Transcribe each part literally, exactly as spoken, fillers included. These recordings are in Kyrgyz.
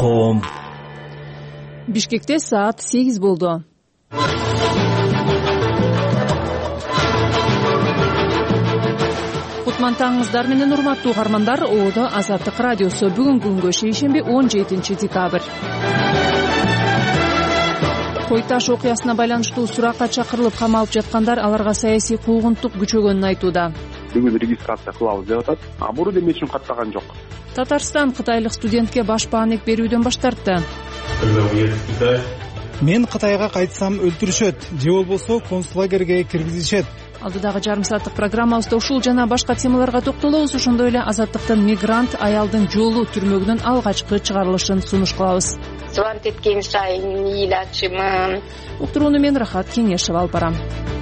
коом. Бишкекте саат сегиз болду. Кутмантаңыздар менен урматтуу угармандар. Оодо Азаттык радиосу. Бүгүнкү күнгө шейшемби он жетинчи декабрь. Кой таш окуясына байланыштуу суракка чакырылып камалып жаткандар аларга саясий куугунтук күчөгөнүн айтууда. Бүгүн регистрация кылабыз деп атат. А мурун эме үчүн каттаган жок. Татарстан кытайлык студентке баш бааник берүүдөн баш тартты. Мен Кытайга кайтсам өлтүрүшөт, же болбосо концлагерге киргизишет. Алдыдагы жарым сааттык программабызда ушул жана башка темаларга токтолобуз. Ошондой эле Азаттыктын мигрант аялдын жолу түрмөгүнөн алгачкы чыгарылышын сунуш кылабыз. Звонит эткен сайын ыйлачымын. Уктурууну мен Рахат Кеңешева алып барам.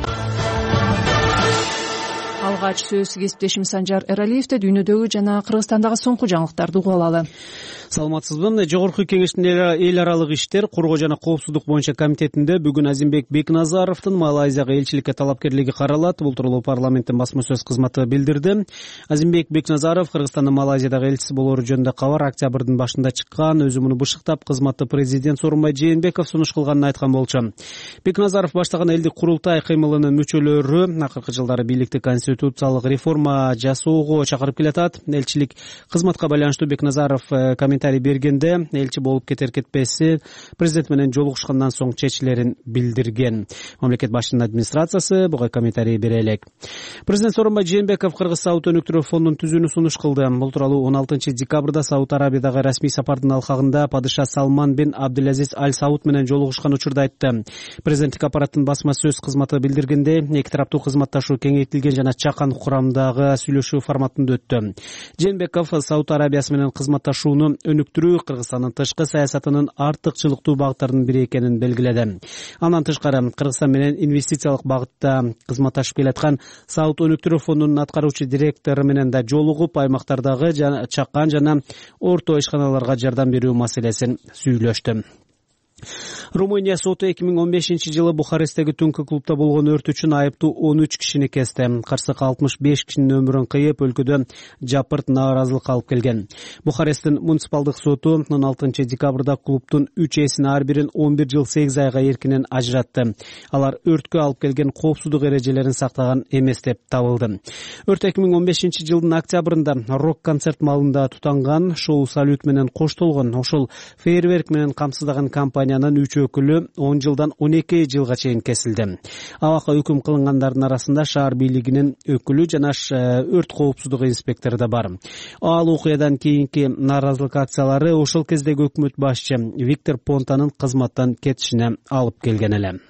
Алгач сөз кесиптешим Санжар Эралиевде дүйнөдөгү жана Кыргызстандагы соңку жаңылыктарды угуп алалы. Саламатсызбы? Жогорку кеңештин эл аралык иштер, коргоо жана коопсуздук боюнча комитетинде бүгүн Азимбек Бекназаровдун Малайзияга элчиликке талапкерлиги каралат. Бул тууралуу парламенттин басма сөз кызматы билдирди. Азимбек Бекназаров Кыргызстандын Малайзиядагы элчиси болоору жөнүндө кабар октябрдын башында чыккан. Өзү муну бышыктап, кызматты президент Сооронбай Жээнбеков сунуш кылганын айткан болчу. Бекназаров баштаган элдик курултай кыймылынын мүчөлөрү акыркы жылдары бийликти конституциялык реформа жасоого чакырып келатат. Элчилик кызматка байланыштуу Бекназаров комментарий бергенде элчи болуп кетер кетпеси президент менен жолугушкандан соң чечилерин билдирген. Мамлекет башчынын администрациясы буга комментарий бере элек. Президент Сооронбай Жээнбеков Кыргыз Сауд өнүктүрүү фондун түзүүнү сунуш кылды. Бул тууралуу он алтынчы декабрда Сауд Арабиядагы расмий сапардын алкагында падыша Салман бин Абдулазиз Аль Сауд менен жолугушкан учурда айтты. Президенттик аппараттын басма сөз кызматы билдиргенде эки тараптуу кызматташуу кеңейтилген жана чакан курамдагы сүйлөшүү форматында өттү. Жээнбеков Сауд Арабиясы менен кызматташууну өнүктүрүү Кыргызстандын тышкы саясатынын артыкчылыктуу багыттарынын бири экенин белгиледи. Андан тышкары Кыргызстан менен инвестициялык багытта кызматташып келаткан Сауд өнүктүрүү фондунун аткаруучу директору менен да жолугуп, аймактардагы чакан жана орто ишканаларга жардам берүү маселесин сүйлөштү. Румыния соту эки миң он бешинчи жылы Бухаресттеги түнкү клубда болгон өрт үчүн айыптуу он үч кишини кести. Карсык алтымыш беш кишинин өмүрүн кыйып, өлкөдө жапырт нааразылык алып келген. Бухаресттин муниципалдык соту он алтынчы декабрда клубдун үч ээсин ар бирин он бир жыл сегиз айга эркинен ажыратты. Алар өрткө алып келген коопсуздук эрежелерин сактаган эмес деп табылды. Өрт эки миң он бешинчи жылдын октябрында рок-концерт малында тутанган шоу салют менен коштолгон. Ошол фейерверк менен камсыздаган компания үч өкүлү он жылдан он эки жылга чейин кесилди. Абакка өкүм кылынгандардын арасында шаар бийлигинин өкүлү жана өрт коопсуздугу инспектору да бар. Ал окуядан кийинки нааразылык акциялары ошол кездеги өкмөт башчы Виктор Понтанын кызматтан кетишине алып келген эле.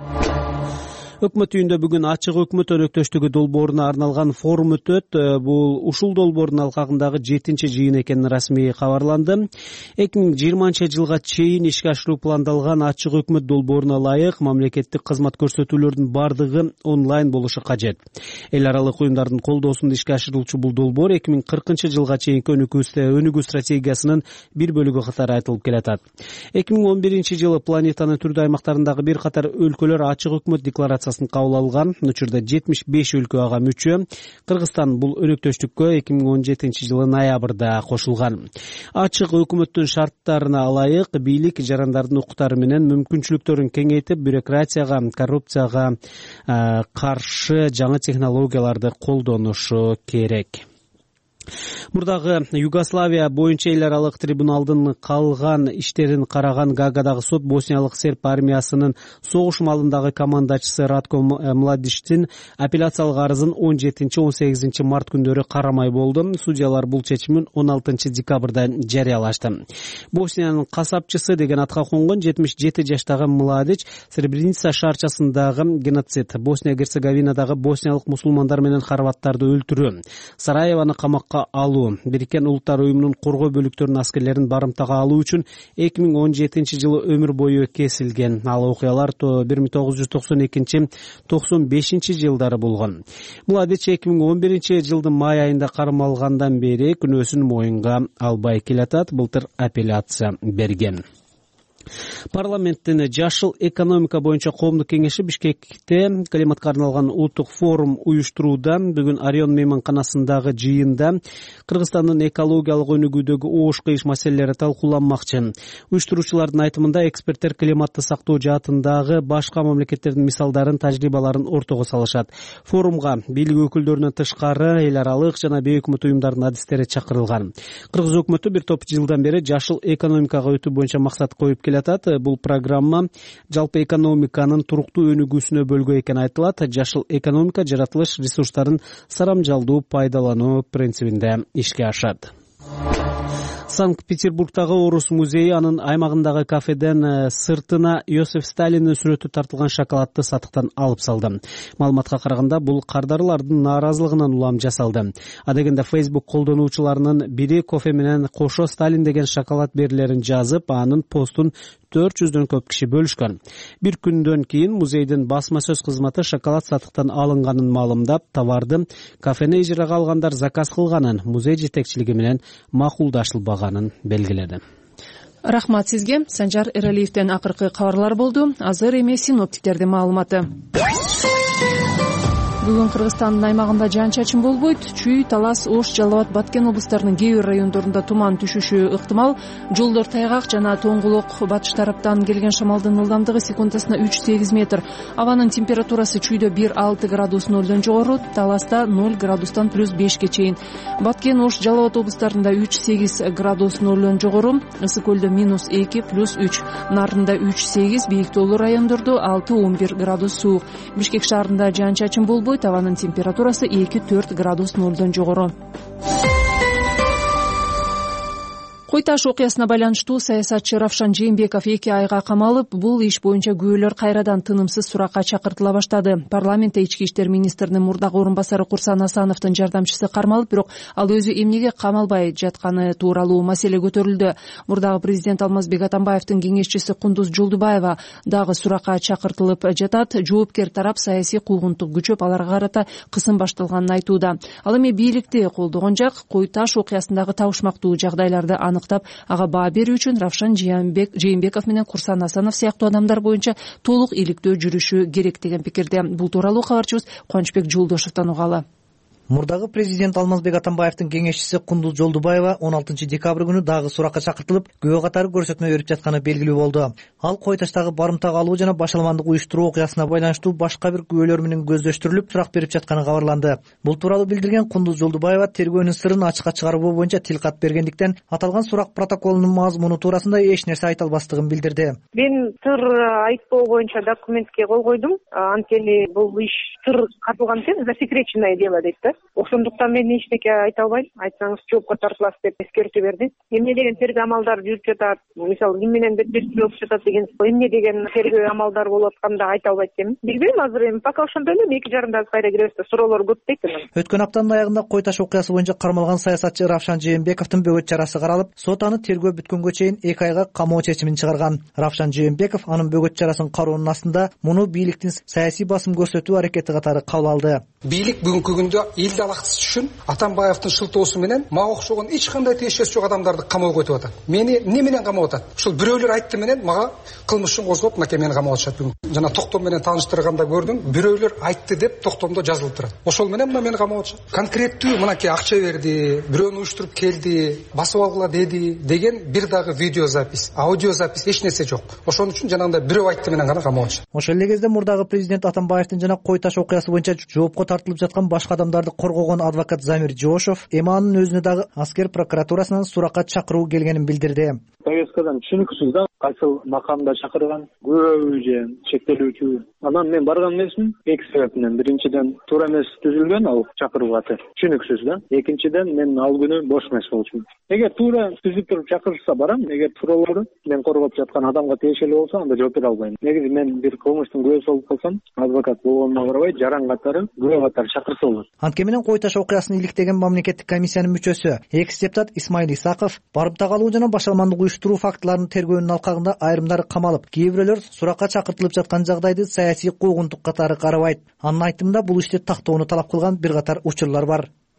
Өкмөт үйүндө бүгүн ачык өкмөт өнөктөштүгү долбооруна арналган форум өтөт. Бул ушул долбоордун алкагындагы жетинчи жыйын экени расмий кабарланды. эки миң жыйырманчы жылга чейин ишке ашыруу пландалган ачык өкмөт долбооруна ылайык мамлекеттик кызмат көрсөтүүлөрдүн бардыгы онлайн болушу кажет. Эл аралык уюмдардын колдоосунда ишке ашырылчу бул долбоор эки миң кыркынчы жылга чейинки өнүгүү стратегиясынын бир бөлүгү катары айтылып келатат. эки миң он биринчи жылы планетанын түрдүү аймактарындагы бир катар өлкөлөр ачык өкмөт декларациясын кабыл алган. Учурда жетимиш беш өлкө ага мүчө. Кыргызстан бул өнөктөштүккө эки миң он жетинчи жылы ноябрда кошулган. Ачык өкмөттүн шарттарына ылайык бийлик жарандардын укуктары менен мүмкүнчүлүктөрүн кеңейтип, бюрократияга, коррупцияга каршы жаңы технологияларды колдонушу керек. Мурдагы Югославия боюнча эл аралык трибуналдын калган иштерин караган Гаагадагы сот босниялык серб армиясынын согуш малындагы командачысы Ратко Младичтин апелляциялык арызын он жетинчи он сегизинчи март күндөрү карамай болду. Судьялар бул чечимин он алтынчы декабрда жарыялашты. Босниянын касапчысы деген атка конгон жетимиш жети жаштагы Младич Сребреница шаарчасындагы геноцид, Босния-Герцеговинадагы босниялык мусулмандар менен хорваттарды өлтүрүү, Сараевону камакка алуу, Бириккен Улуттар уюмунун коргоо бөлүктөрүнүн аскерлерин барымтага алуу үчүн эки миң он жетинчи жылы өмүр бою кесилген. Ал окуялар бир миң тогуз жүз токсон экинчи токсон бешинчи жылдары болгон. Младич эки миң он биринчи жылдын май айында кармалгандан бери күнөөсүн моюнга албай келатат. Былтыр апелляция берген. Парламенттин жашыл экономика боюнча коомдук кеңеши Бишкекте климатка арналган улуттук форум уюштурууда. Бүгүн Орион мейманканасындагы жыйында Кыргызстандын экологиялык өнүгүүдөгү оош кыйыш маселелери талкууланмакчы. Уюштуруучулардын айтымында эксперттер климатты сактоо жаатындагы башка мамлекеттердин мисалдарын, тажрыйбаларын ортого салышат. Форумга бийлик өкүлдөрүнөн тышкары эл аралык жана бейөкмөт уюмдардын адистери чакырылган. Кыргыз өкмөтү бир топ жылдан бери жашыл экономикага өтүү боюнча максат коюп келатат. Бул программа жалпы экономиканын туруктуу өнүгүүсүнө бөлгө экени айтылат. Жашыл экономика жаратылыш ресурстарын сарамжалдуу пайдалануу принцибинде ишке ашат. Санкт-Петербургдагы Орус музейи анын аймагындагы кафеден сыртына Иосиф Сталиндин сүрөтү тартылган шоколадты сатыктан алып салды. Маалыматка караганда, бул кардарлардын нааразылыгынан улам жасалды. Адегенде Facebook колдонуучуларынын бири кофе менен кошо Сталин деген шоколад берилерин жазып, анын постун төрт жүздөн көп киши бөлүшкөн. Бир күндөн кийин музейдин басма сөз кызматы шоколад сатыктан алынганын маалымдап, товарды кафени ижарага алгандар заказ кылганын, музей жетекчилиги менен макулдашылбаганын белгиледи. Рахмат сизге. Санжар Эралиевден акыркы кабарлар болду. Азыр эми синоптиктердин маалыматы. Бүгүн Кыргызстандын аймагында жаан-чачын болбойт. Чүй, Талас, Ош, Жалал абад, Баткен облустарынын кээ бир райондорунда туман түшүшү ыктымал. Жолдор тайгак жана тоңгулок. Батыш тараптан келген шамалдын ылдамдыгы секундасына үч сегиз метр. Абанын температурасы чүйдө бир алты градус нөлдөн жогору, Таласта ноль градустан плюс бешке чейин. Баткен, Ош, Жалал абад облустарында үч сегиз градус нөлдөн жогору, Ысык көлдө минус эки плюс үч, Нарында үч сегиз, бийик тоолуу райондордо алты он бир градус суук. Бишкек шаарында жаан-чачын болбойт. Абанын температурасы эки төрт градус нөлдөн жогору. Кой таш окуясына байланыштуу саясатчы Равшан Жээнбеков эки айга камалып, бул иш боюнча күбөлөр кайрадан тынымсыз суракка чакыртыла баштады. Парламентте ички иштер министринин мурдагы орун басары Курсан Асановдун жардамчысы кармалып, бирок ал өзү эмнеге камалбай жатканы тууралуу маселе көтөрүлдү. Мурдагы президент Алмазбек Атамбаевдин кеңешчиси Кундуз Жолдубаева дагы суракка чакыртылып жатат. Жоопкер тарап саясий куугунтук күчөп, аларга карата кысым башталганын айтууда. Ал эми бийликти колдогон жак Кой таш окуясындагы табышмактуу жагдайларды аныктап, ага баа берүү үчүн Равшан Жээнбеков менен Курсан Асанов сыяктуу адамдар боюнча толук иликтөө жүрүшү керек деген пикирде. Бул тууралуу кабарчыбыз Кубанычбек Жолдошевдон угалы. Мурдагы президент Алмазбек Атамбаевдин кеңешчиси Кундуз Жолдубаева он алтынчы декабрь күнү дагы суракка чакыртылып, күбө катары көрсөтмө берип жатканы белгилүү болду. Ал Кой таштагы барымтак алуу жана башаламандык уюштуруу окуясына байланыштуу башка бир күбөлөр менен көздөштүрүлүп сурак берип жатканы кабарланды. Бул тууралуу билдирген Кундуз Жолдубаева тергөөнүн сырын ачыкка чыгаруу боюнча тил кат бергендиктен, аталган сурак протоколунун мазмуну туурасында эч нерсе айта албастыгын билдирди. Мен сыр айтпоо боюнча документке кол койдум. Анткени бул иш сыр катылган экен, засекреченное дело дейт да. Ошондуктан мен эчтеке айта албайм. Айтсаңыз жоопко тартыласыз деп эскертүү берди. Эмне деген тергөө амалдар жүрүп жатат, мисалы ким менен беттештүү болуп жатат деген, эмне деген тергөө амалдар болуп атканда айта албайт экенмин. Билбейм азыр эми пока ошондой эле, эки жарымда кайра киребиз да суроолор көп дейт эми. Өткөн аптанын аягында Кой таш окуясы боюнча кармалган саясатчы Равшан Жээнбековдун бөгөт чарасы каралып, сот аны тергөө бүткөнгө чейин эки айга камоо чечимин чыгарган. Равшан Жээнбеков анын бөгөт чарасын кароонун астында муну бийликтин саясий басым көрсөтүү аракети катары кабыл алды. Бийлик бүгүнкү күндө эл далаксыз үчүн Атамбаевдин шылтоосу менен мага окшогон эч кандай тиешеси жок адамдарды камоого өтүп атат. Мени эмне менен камап атат? Ушул бирөөлөр айтты менен мага кылмыш козгоп, мынакей мени камап атышат бүгүн. Жана токтом менен тааныштырганда көрдүм, бирөөлөр айтты деп токтомдо жазылып турат. Ошол менен мына мени камап атышат. Конкреттүү мынакей акча берди, бирөөнү уюштуруп келди, басып алгыла деди деген бир дагы видеозапись, аудиозапись эч нерсе жок. Ошон үчүн жанагындай бирөө айтты менен гана камап атышат. Ошол эле кезде мурдагы президент Атамбаевдин жана Кой таш окуясы боюнча жоопко тартылып жаткан башка адамдарды коргогон адвокат Замир Жошов эми анын өзүнө дагы аскер прокуратурасынан суракка чакыруу келгенин билдирди. Повесткадан түшүнүксүз да, кайсыл макамда чакырган, күбөбү же чектелүүчү. Анан мен барган эмесмин эки себептен. Биринчиден, туура эмес түзүлгөн ал чакыруу аты. Түшүнүксүз да. Экинчиден, мен ал күнү бош эмес болчумун. Эгер туура түзүп туруп чакырса барам, эгер тууралуу мен коргоп жаткан адамга тиешелүү болсо, анда жооп бере албайм. Негизи мен бир кылмыштын күбөсү болуп калсам, адвокат болгонума карабай, жаран катары күбө катары чакырса болот. Анткени менен Кой таш окуясын иликтеген мамлекеттик комиссиянын мүчөсү, экс-депутат Исмаил Исаков барымтак алуу жана башаламандык уюштуруу фактыларынын тергөөнүн алкагында айрымдары камалып, кээ бирөөлөр суракка чакыртылып жаткан жагдайды саясий куугунтук катары карабайт. Анын айтымында бул ишти тактоону талап кылган бир катар учурлар бар.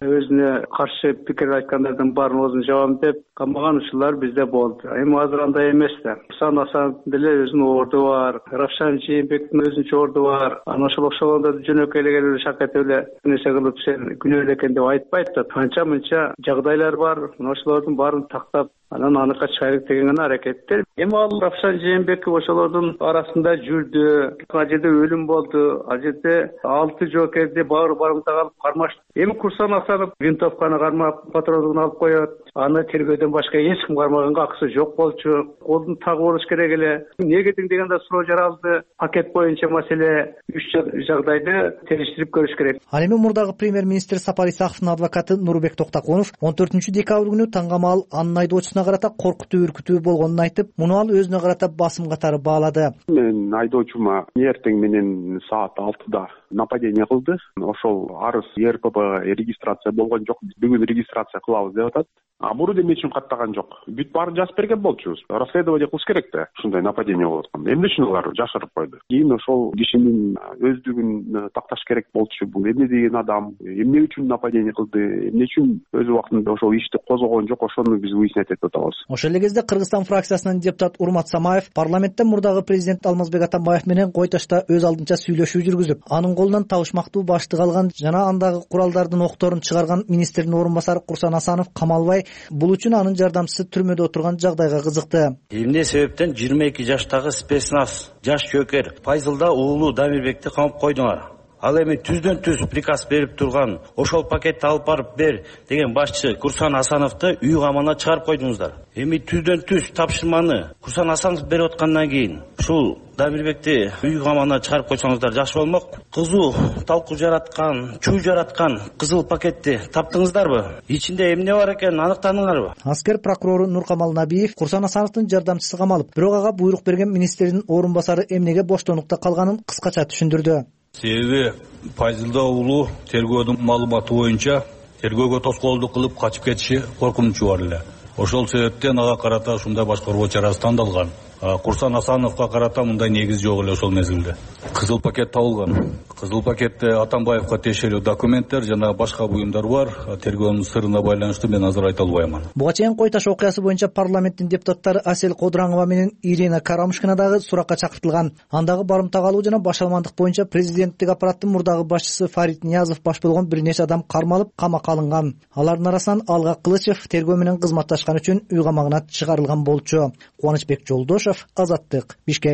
өзүнө каршы пикир айткандардын баарын оозун жабам деп камаган учурлар бизде болду. Эми азыр андай эмес да. Курсан Асановдун деле өзүнүн орду бар, Равшан Жээнбектин өзүнчө орду бар. Анан ошол окшогондорду жөнөкөй эле келип шакайтып эле нерсе кылып сен күнөөлүү экен деп айтпайт да. Анча мынча жагдайлар бар. Мына ошолордун баарын тактап анан аныкка чыгайык деген гана аракеттер. Эми ал Равшан Жээнбеков ошолордун арасында жүрдү. Ал жерде өлүм болду. Ал жерде алты жоокерди баары барымтак алып кармашты. Эми Курсан Асанов винтовканы кармап, патрондун алып коет. Аны тергөөдөн башка эч ким кармаганга акысы жок болчу. Колдун тагы болуш керек эле. Эмнеге дегенде суроо жаралды. Пакет боюнча маселе үч жагдайды териштирип көрүш керек. Ал эми мурдагы премьер-министр Сапар Исаковдун адвокаты Нурбек Токтоконов он төртүнчү декабрь күнү таңгамал анын айдоочусуна карата коркутуу үркүтүү болгонун айтып, муну ал өзүнө карата басым катары баалады. Мен айдоочума эртең менен саат алтыда нападение кылды. Ошол арыз Е Р П Б регистрация болгон жок. Бүгүн регистрация кылабыз деп атат. А мурун эмне үчүн каттаган жок? Бүт баарын жазып берген болчубуз. Расследование кылыш керек да. Ушундай нападение болуп атканда. Эмне үчүн алар жашырып койду? Кийин ошол кишинин өздүгүн такташ керек болчу. Бул эмне деген адам, эмне үчүн нападение кылды, эмне үчүн өз убактында ошол ишти козгогон жок, ошону биз выяснять этип атабыз. Ошол эле кезде Кыргызстан фракциясынан депутат Урмат Самаев парламентте мурдагы президент Алмазбек Атамбаев менен кой ташта өз алдынча сүйлөшүү жүргүзүп, анын колунан табышмактуу баштык алган жана андагы куралдардын окторун чыгарган министрдин орун басары Курсан Асанов камалбай, бул үчүн анын жардамчысы түрмөдө отурган жагдайга кызыкты. Эмне себептен жыйырма эки жаштагы спецназ жаш жөкер Файзылда уулу Дамирбекти камап койдуңар? Ал эми түздөн түз приказ берип турган ошол пакетти алып барып бер деген башчы Курсан Асановду үй камагына чыгарып койдуңуздар. Эми түздөн түз тапшырманы Курсан Асанов берип аткандан кийин ушул Дамирбекти үй камагына чыгарып койсоңуздар жакшы болмок. Кызуу талкуу жараткан, чүй жараткан кызыл пакетти таптыңыздарбы? Ичинде эмне бар экенин аныктадыңарбы? Аскер прокурору Нуркамал Набиев Курсан Асановдун жардамчысы камалып, бирок ага буйрук берген министрдин орун басары эмнеге боштондукта калганын кыскача түшүндүрдү. Себеби Файзылда уулу тергөөдүн маалыматы боюнча тергөөгө тоскоолдук кылып качып кетиши коркунучу бар эле. Ошол себептен ага карата ушундай башкаруу чарасы тандалган. Курсан Асановго карата мындай негиз жок эле ошол мезгилде. Кызыл пакет табылган. Кызыл пакетте Атамбаевга тиешелүү документтер жана башка буюмдар бар. Тергөөнүн сырына байланыштуу мен азыр айта албайман. Буга чейин кой таш окуясы боюнча парламенттин депутаттары Асель Кодранова менен Ирина Карамушкина дагы суракка чакыртылган. Андагы барымтак алуу жана башаламандык боюнча президенттик аппараттын мурдагы башчысы Фарид Ниязов баш болгон бир нече адам кармалып, камакка алынган. Алардын арасынан Алга Кылычев тергөө менен кызматташкан үчүн үй камагына чыгарылган болчу. Кубанычбек Жолдошев, Азаттык, Бишкек.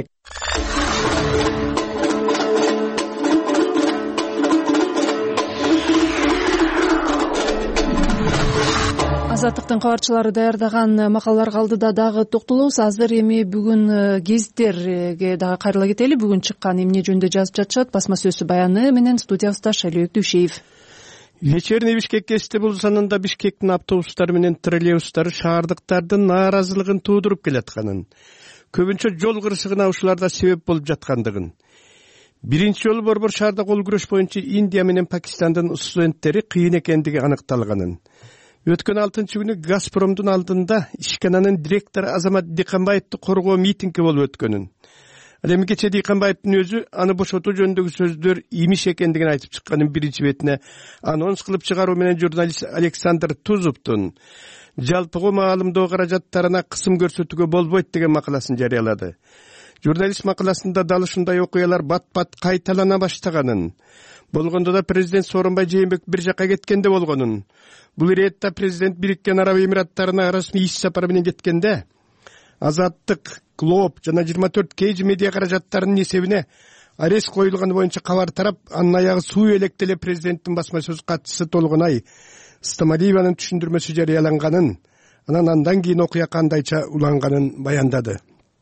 Азаттыктын кабарчылары даярдаган макалаларга алдыда дагы токтолобуз. Азыр эми бүгүн гезиттерге дагы кайрыла кетели. Бүгүн чыккан эмне жөнүндө жазып жатышат? Басма сөзсү баяны менен студиябызда Шайлообек Дүйшеев. Вечерний Бишкек гезити болсонунда Бишкектин автобустары менен троллейбустары шаардыктардын нааразылыгын туудуруп келатканын, көбүнчө жол кырсыгына ушуларда себеп болуп жаткандыгын, биринчи жолу борбор шаарда кол күрөш боюнча Индия менен Пакистандын студенттери кыйын экендиги аныкталганын, өткөн алтынчы күнү Газпромдун алдында ишкананын директору Азамат Диканбаевди коргоо митинги болуп өткөнүн, ал эми кече Диканбаевдин өзү аны бошотуу жөнүндөгү сөздөр имиш экендигин айтып чыкканын биринчи бетине анонс кылып чыгаруу менен журналист Александр Тузовдун жалпы маалымдоо каражаттарына кысым көрсөтүүгө болбойт деген макаласын жарыялады. Журналист макаласында дал ушундай окуялар бат-бат кайталана баштаганын, болгондо да президент Сооронбай Жээнбеков бир жакка кеткенде болгонун, бул иретте президент Бириккен Араб Эмираттарына расмий иш сапар менен кеткенде Азаттык, Глоб жана жыйырма төрт кей жи медиа каражаттарынын эсебине арест коюлганы боюнча кабар тарап, анын аягы суу электеле президенттин басма сөз катчысы Толгонай Стамалиеванын түшүндүрмөсү жарыяланганын, анан андан кийин окуя кандайча уланганын баяндады.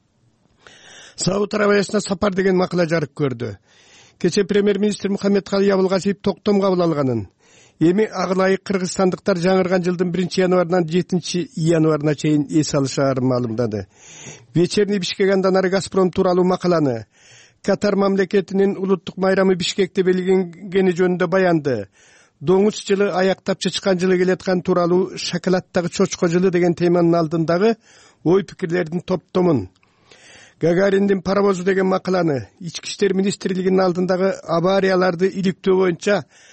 Сауд Арабиясына сапар деген макала жарык көрдү. Кече премьер-министр Мухаммедкалый Абылгазиев токтом кабыл алганын, эми агылайык кыргызстандыктар жаңырган жылдын биринчи январынан жетинчи январына чейин эс алышаарын маалымдады. Вечерний Бишкегандан ары Газпром тууралуу макаланы, Катар мамлекетинин улуттук майрамы Бишкекте белгиленгени жөнүндө баянды, доңуз жылы аяктап чычкан жылы келаткан тууралуу шоколаттагы чочко жылы деген теманын алдындагы ой пикирлердин топтомун, Гагариндин паровозу деген макаланы, Ички иштер министрлигинин алдындагы аварияларды иликтөө боюнча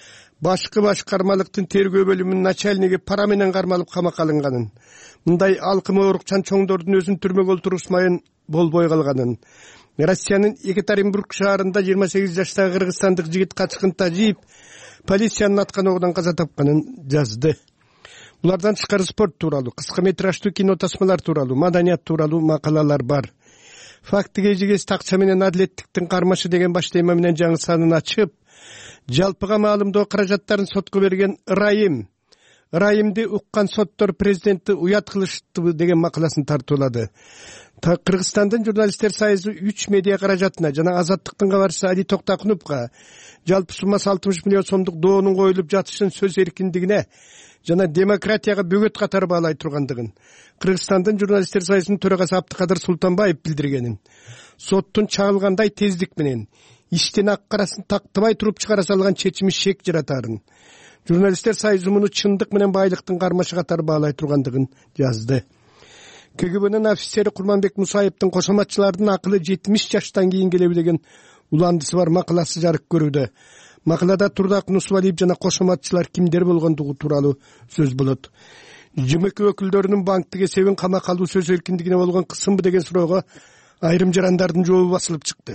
башкы башкармалыктын тергөө бөлүмүнүн начальниги пара менен кармалып камакка алынганын, мындай алкымы урукчан чоңдордун өзүн түрмөгө олтурушмайын болбой калганын, Россиянын Екатеринбург шаарында жыйырма сегиз жаштагы кыргызстандык жигит качкынта жийип, полициянын аткан огунан каза тапканын жазды. Булардан тышкары спорт тууралуу, кыска метраждуу кино тасмалар тууралуу, маданият тууралуу макалалар бар. Фактыге жигес такча менен адилеттиктин кармашы деген баш тема менен жаңы санын ачып, жалпыга маалымдоо каражаттарын сотко берген ырайым, ырайымды уккан соттор президентти уят кылыштыбы деген макаласын тартуулады. Кыргызстандын журналисттер союзу үч медиа каражатына жана Азаттыктын кабарчысы Али Токтакуновго жалпы суммасы алтымыш миллион сомдук доонун коюлуп жатышын сөз эркиндигине жана демократияга бөгөт катары баалай тургандыгын Кыргызстандын журналисттер союзунун төрагасы Абдыкадыр Султанбаев билдиргенин, соттун чагылгандай тездик менен иштин ак карасын тактабай туруп чыгара салган чечими шек жаратарын, журналисттер союзу муну чындык менен байлыктын кармашы катары баалай тургандыгын жазды. КГБнын офицери Курманбек Мусаевдин кошоматчылардын акылы жетимиш жаштан кийин келеби деген уландысы бар макаласы жарык көрүүдө. Макалада Турдак Нусвалиев жана кошоматчылар кимдер болгондугу тууралуу сөз болот. ЖМК өкүлдөрүнүн банктык эсебин камакка алуу сөз эркиндигине болгон кысымбы деген суроого айрым жарандардын жообу басылып чыкты.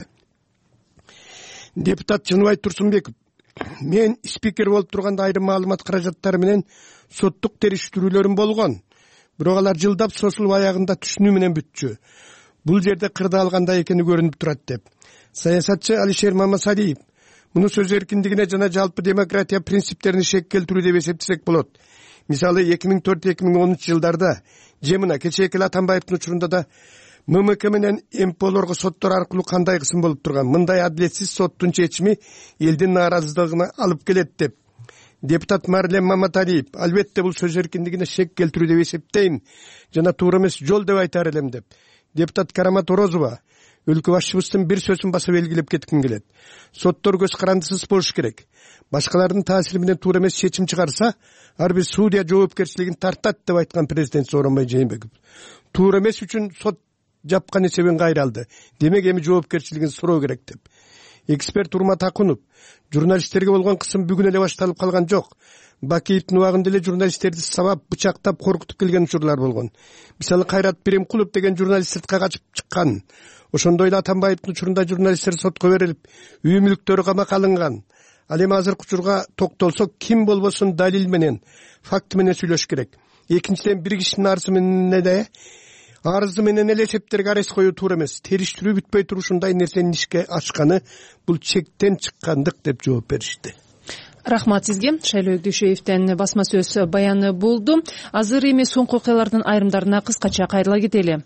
Депутат Жыныбай Турсунбеков: мен спикер болуп турганда айрым маалымат каражаттары менен соттук териштирүүлөрүм болгон. Бирок алар жылдап сосулуп аягында түшүнүү менен бүтчү. Бул жерде кырда алгандай экени көрүнүп турат деп. Саясатчы Алишер Мамасалиев: муну сөз эркиндигине жана жалпы демократия принциптерине шек келтирүү деп эсептесек болот. Мисалы эки миң төрт эки миң он үч жылдарда же мына кечээки Атамбаевдин учурунда да ММК менен МПОлорго соттор аркылуу кандай кысым болуп турган, мындай адилетсиз соттун чечими элдин нааразычылыгына алып келет деп. Депутат Марлен Маматалиев: албетте бул сөз эркиндигине шек келтирүү деп эсептейм жана туура эмес жол деп айтар элем деп. Депутат Карамат Орозова: өлкө башчыбыздын бир сөзүн басып белгилеп кетким келет. Соттор көз карандысыз болуш керек. Башкалардын таасири менен туура эмес чечим чыгарса, ар бир судья жоопкерчилигин тартат деп айткан президент Сооронбай Жээнбеков. Туура эмес үчүн сот жапкан эсебин кайра алды. Демек эми жоопкерчилигин суроо керек деп. Эксперт Урмат Акунов: журналисттерге болгон кысым бүгүн эле башталып калган жок. Бакиевдин убагында эле журналисттерди сабап, бычактап, коркутуп келген учурлар болгон. Мисалы Кайрат Биремкулов деген журналист сыртка качып чыккан. Ошондой эле Атамбаевдин учурунда журналисттер сотко берилип, үй мүлктөрү камакка алынган. Ал эми азыркы учурга токтолсок, ким болбосун далил менен, факты менен сүйлөш керек. Экинчиден, бир кишинин арызы менен эле арызы менен эле эсептерге арест коюу туура эмес. Териштирүү бүтпөй турушундай нерсенин ишке ачканы бул чектен чыккандык деп жооп беришти. Рахмат сизге. Шайлоо Өкдөшеевден басма сөз баяны болду. Азыр эми соңку окуялардын айрымдарына кыскача кайрыла кетели.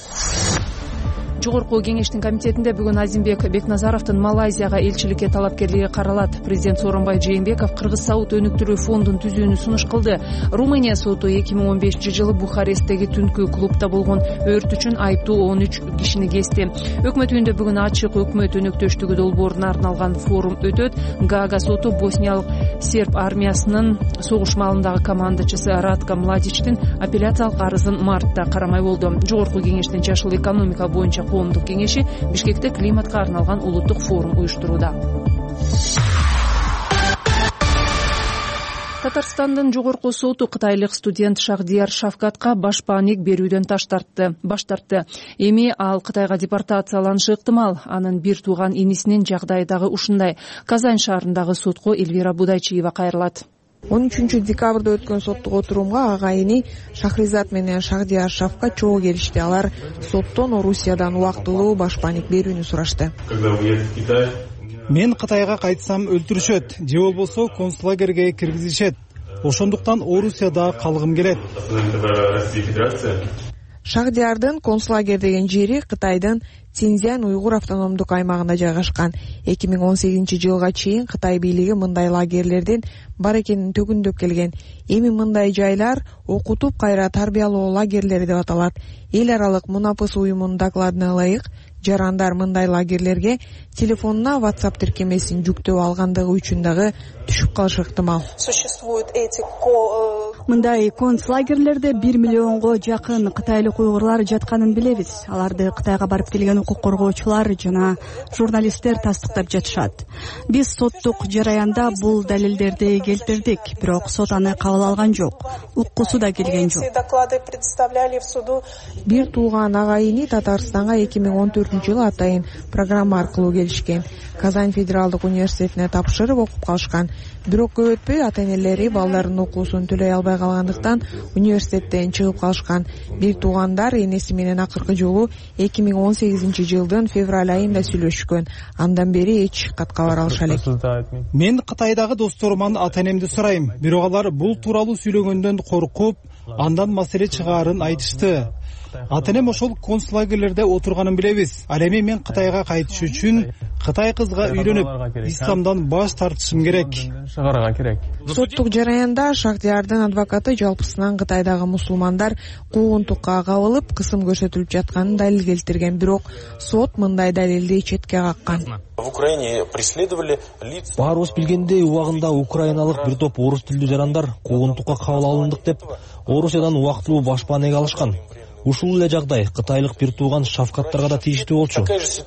Жогорку кеңештин комитетинде бүгүн Азимбек Бекназаровдун Малайзияга элчиликке талапкерлиги каралат. Президент Сооронбай Жээнбеков Кыргыз саут өнүктүрүү фондун түзүүнү сунуш кылды. Румыния соту эки миң он бешинчи жылы Бухаресттеги түнкү клубда болгон өрт үчүн айыптуу он үч кишини кести. Өкмөт үйүндө бүгүн ачык өкмөт өнөктөштүгү долбооруна арналган форум өтөт. Гаага соту Босниялык серб армиясынын согуш маалындагы командачысы Радка Младичтин апелляциялык арызын мартта карамай болду. Жогорку кеңештин жашыл экономика боюнча коомдук кеңеши Бишкекте климатка арналган улуттук форум уюштурууда. Татарстандын жогорку соту кытайлык студент Шахдияр Шавкатка башпаанек берүүдөн таш тартты, баш тартты. Эми ал Кытайга депортацияланышы ыктымал. Анын бир тууган инисинин жагдайы дагы ушундай. Казань шаарындагы сотко Эльвира Будайчиева кайрылат. он үчүнчү декабрда өткөн соттук отурумга агайыны Шахризат менен Шахдияр Шавкат чогуу келишти. Алар соттон Орусиядан убактылуу башпаанек берүүнү сурашты. Мен Кытайга кайтсам өлтүрүшөт, же болбосо концлагерге киргизишет. Ошондуктан Орусияда калгым келет. Шахдиярдын концлагер деген жери Кытайдын Цинцзян уйгур автономдук аймагында жайгашкан. эки миң он сегизинчи жылга чейин Кытай бийлиги мындай лагерлердин бар экенин төгүндөп келген. Эми мындай жайлар окутуп кайра тарбиялоо лагерлери деп аталат. Эл аралык Мунапыс уюмунун докладына ылайык, жарандар мындай лагерлерге телефонуна WhatsApp тиркемесин жүктөп алгандыгы үчүн дагы түшүп калышы ыктымал. Мындай концлагерлерде бир миллионго жакын кытайлык уйгурлар жатканын билебиз. Аларды Кытайга барып келген укук коргоочулар жана журналисттер тастыктап жатышат. Биз соттук жараянда бул далилдерди келтирдик, бирок сот аны кабыл алган жок. Уккусу да келген жок. Бир тууган агайыны Татарстанга эки миң он төртүнчү жылы атайын программа аркылуу келишкен. Казань федералдык университетине тапшырып окуп калышкан. Бирок көп өтпөй ата-энелери балдарынын окуусун төлөй албай калгандыктан университеттен чыгып калышкан. Бир туугандар энеси менен акыркы жолу эки миң он сегизинчи жылдын февраль айында сүйлөшкөн. Андан бери эч катка бара алыша элек. Мен Кытайдагы досторуман ата-энемди сурайм, бирок алар бул тууралуу сүйлөгөндөн коркуп, андан маселе чыгаарын айтышты. Ата-энем ошол концлагерлерде отурганын билебиз. Ал эми мен Кытайга кайтыш үчүн Кытай кызга үйлөнүп, исламдан баш тартышым керек. Соттук жараянда Шахтиярдын адвокаты жалпысынан Кытайдагы мусулмандар куугунтукка кабылып, кысым көрсөтүлүп жатканын далил келтирген, бирок сот мындай далилди четке каккан. Баарыбыз билгендей, убагында украиналык бир топ орус тилдүү жарандар куугунтукка кабыл алындык деп Орусиядан убактылуу башпаанеге алышкан. Ушул эле жагдай кытайлык бир тууган Шавкаттарга да тийиштүү болчу.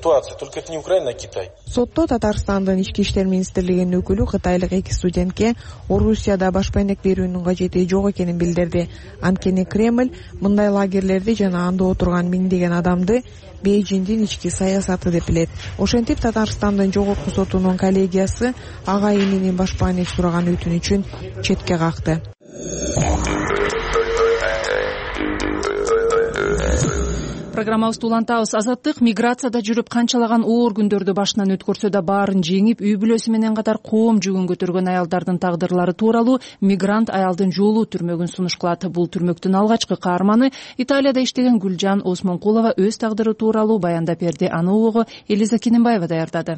Сотто Татарстандын ички иштер министрлигинин өкүлү кытайлык эки студентке Орусияда башпаанек берүүнүн кажети жок экенин билдирди. Анткени Кремль мындай лагерлерди жана анда отурган миңдеген адамды Бейжиңдин ички саясаты деп билет. Ошентип Татарстандын жогорку сотунун коллегиясы агайынынын башпаанек сураган өтүнүчүн четке какты. Программабызды улантабыз. Азаттык миграцияда жүрүп канчалаган оор күндөрдү башынан өткөрсө да баарын жеңип, үй бүлөсү менен катар коом жүгүн көтөргөн аялдардын тагдырлары тууралуу Мигрант аялдын жолу түрмөгүн сунуш кылат. Бул түрмөктүн алгачкы каарманы Италияда иштеген Гүлжан Осмонкулова өз тагдыры тууралуу баяндап берди. Аны угуу Элиза Кинембаева даярдады.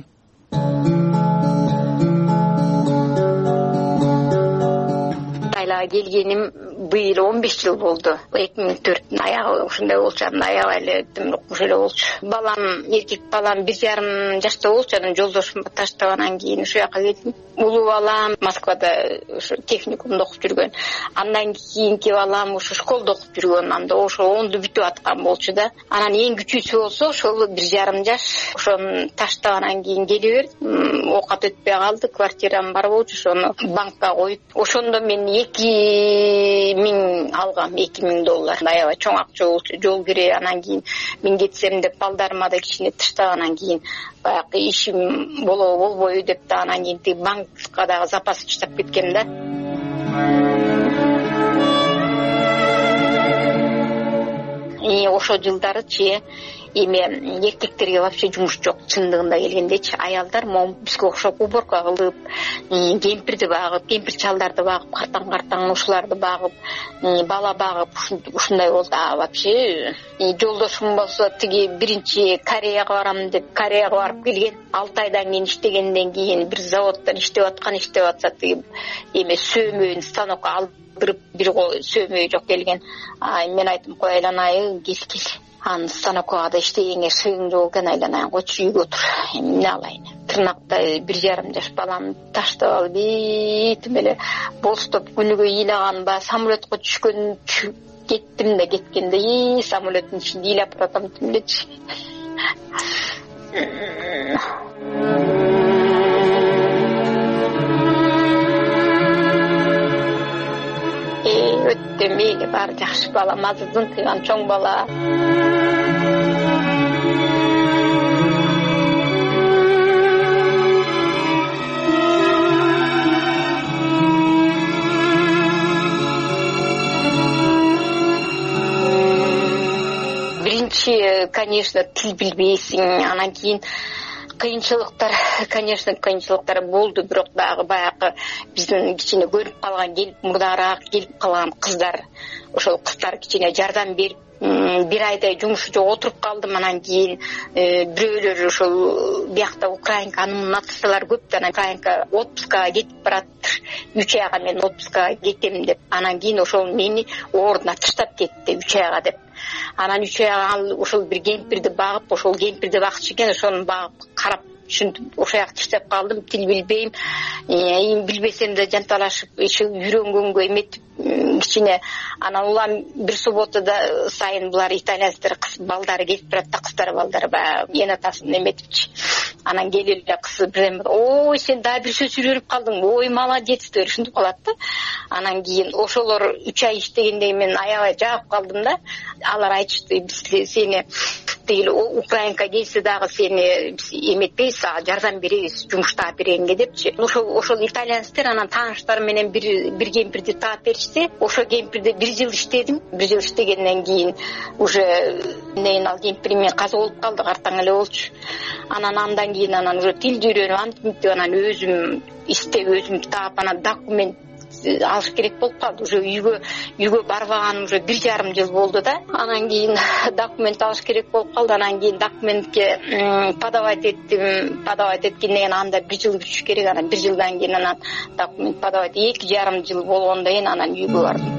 Италияга келгеним быйыл он беш жыл болду. эки миң төрттүн аягы ушундай болчу, андан аябай эле ушул эле болчу. Балам, эркек балам бир жарым жашта болчу, анан жолдошумду таштап анан кийин ушул жака келдим. Улуу балам Москвада ушу техникумда окуп жүргөн. Андан кийинки балам ушу школдо окуп жүргөн. Анда ошо онду бүтүп аткан болчу да. Анан эң күчүүсү болсо ошол бир жарым жаш. Ошону таштап анан кийин келе бердим. Оокат өтпөй калды, квартирам бар болчу, ошону банкка коюп. Ошондо мен эки миң алгам, эки миң доллар. Аябай чоң акча болчу. Жол кире, анан кийин мен кетсем деп балдарыма да кичине таштап, анан кийин баягы ишим болобу болбойбу деп да анан кийин тиги банкка дагы запас таштап кеткем да. И ошо жылдарычы эми эркектерге вообще жумуш жок. Чындыгында келгендечи аялдар могу бизге окшоп уборка кылып, кемпирди багып, кемпир чалдарды багып, картаң-картаң ушуларды багып, бала багып, ушундай болду. А вообще жолдошум болсо тиги биринчи Кореяга барам деп Кореяга барып келген. алты айдан кийин иштегенден кийин бир заводдон иштеп аткан, иштеп атса тиги эме сөөмөйүн станокко алдырып бир сөөмөй жок келген. Мен айттым, кой айланайын, кел кел. Аны станокко да иштегенге сыйың жок экен, айланайын, койчу үйгө отур. Эмне алайын? Тырнакта бир жарым жаш баламды таштап алып, бетим эле болстоп күнүгө ыйлаганба, самолетко түшкөн кеттим да кеткенде, и самолеттин ичинде ыйлап баратам демечи. Өттө мейли бар, жакшы бала, мазызын кыйган чоң бала. Биринчи, конечно, тил билбейсиң, анан кийин кыйынчылыктар, конечно, кыйынчылыктар болду, бирок дагы баягы биздин кичине көрүп калган, келип мурдараак келип калган кыздар, ошол кыздар кичине жардам берип бир айдай жумуш жок отуруп калдым. Анан кийин бирөөлөр ошол биякта украинка анын нацисталар көп да, анан украинка отпускага кетип бараттыр, үч айга мен отпускага кетем деп. Анан кийин ошол мени ордуна таштап кетти үч айга деп. Анан үч айга ал ошол бир кемпирди багып, ошол кемпирди бакчы экен, ошону багып карап ушинтип ошол жакта иштеп калдым. Тил билбейм, билбесем да жанталашып үйрөнгөнгө эметип кичине. Анан улам бир субботада сайын булар итальянецтер кыз балдары келип турат да, кыздар балдары баягы эн атасын эметипчи. Анан келип эле кызы бирдеме, ой сен дагы бир сөз үйрөнүп калдың, ой молодец деп ушинтип калат да. Анан кийин ошолор үч ай иштегенден кийин мен аябай жагып калдым да. Алар айтышты, биз сени тигил украинка келсе дагы сени эметпейбиз, жардам беребиз жумушта бергенге депчи. Ошол ошол итальянецтер анан тааныштары менен бир бир кемпирди таап беришти. Ошол кемпирде бир жыл иштедим. Бир жыл иштегенден кийин уже нейин ал кемпир мен каза болуп калды, картаң эле болчу. Анан андан кийин анан уже тилди үйрөнүп антип анан өзүм иштеп өзүм таап анан документ алыш керек болуп калды. Уже үйгө үйгө барбаганым уже бир жарым жыл болду да. Анан кийин документ алыш керек болуп калды. Анан кийин документке подавать эттим. Подавать эткенден кийин анда бир жыл күтүш керек. Анан бир жылдан кийин анан документ подавать эки жарым жыл болгондон кийин анан үйгө бардым.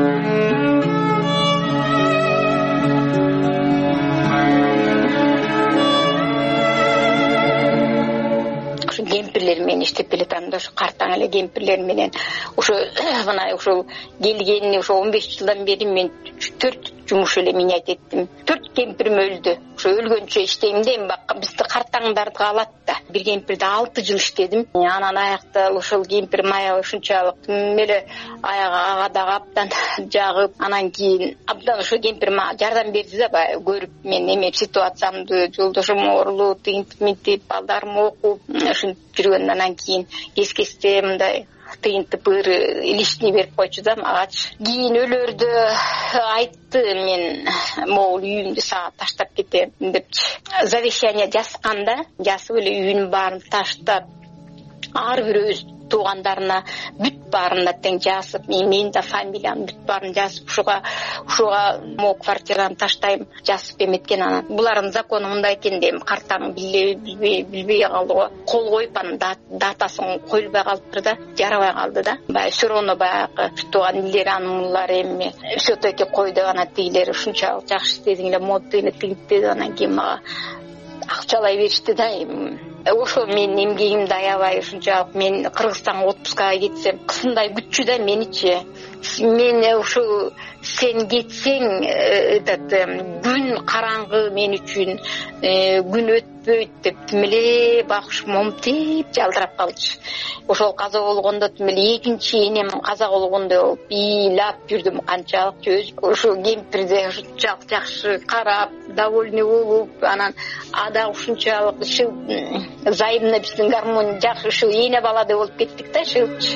Кемпирлер менен иштеп келатам да, ошо картаң эле кемпирлер менен. Ошо мына ошол келгенине ошо он беш жылдан бери мен төрт жумуш эле менять эттим. төрт кемпирим өлдү. Ошо өлгөнчө иштейм дейм, бакка бизди картаңдарды алат да. Бир кемпирде алты жыл иштедим. Анан аякта ошол кемпир мая ушунчалык эле аягы ага дагы абдан жагып, анан кийин абдан ошо кемпир мага жардам берди да, баягы көрүп мен эме ситуациямды, жолдошум оорулуу, тигинтип мынтип, балдарым окуп, ушинтип жүргөн. Анан кийин кес-кесте мындай тыйынтып ыр лишний берип койчу да магачы. Кийин өлөрдө айтты, мен могул үйүмдү сага таштап кетем депчи. Завещание жазганда, жазып эле үйүнүн баарын таштап, ар бир өз туугандарына бүт баарына тең жазып, менин да фамилиям бүт баарын жазып, ушуга ушуга могу квартираны таштайм жазып эметкен. Анан булардын закону мындай экен дейм, картаң билбей билбей калдыго, кол коюп анын датасын коюлбай калыптыр да, жарабай калды да. Баягы все равно баягы туган элдер анылар эми все-таки койду, анан тигилер ушунчалык жакшы иштедиңер, моддыны тигип анан кийин мага акчалай беришти да. Ошо менин эмгегимди аябай ушунчалык мен Кыргызстанга отпускага кетсем кысындай күтчү да меничи. Мен ошо сен кетсең этот күн караңгы мен үчүн, күн өтпөйт деп тим эле багыш момтип жалдырап калчу. Ошол каза болгондо тим эле экинчи энем каза болгондой болуп ыйлап жүрдүм канчалык. Өз ошо кемпирде ушунчалык жакшы карап, довольный болуп, анан ада ушунчалык ушул зайымна биздин гармония жакшы, ушул эне баладай болуп кеттик да, ушулчу.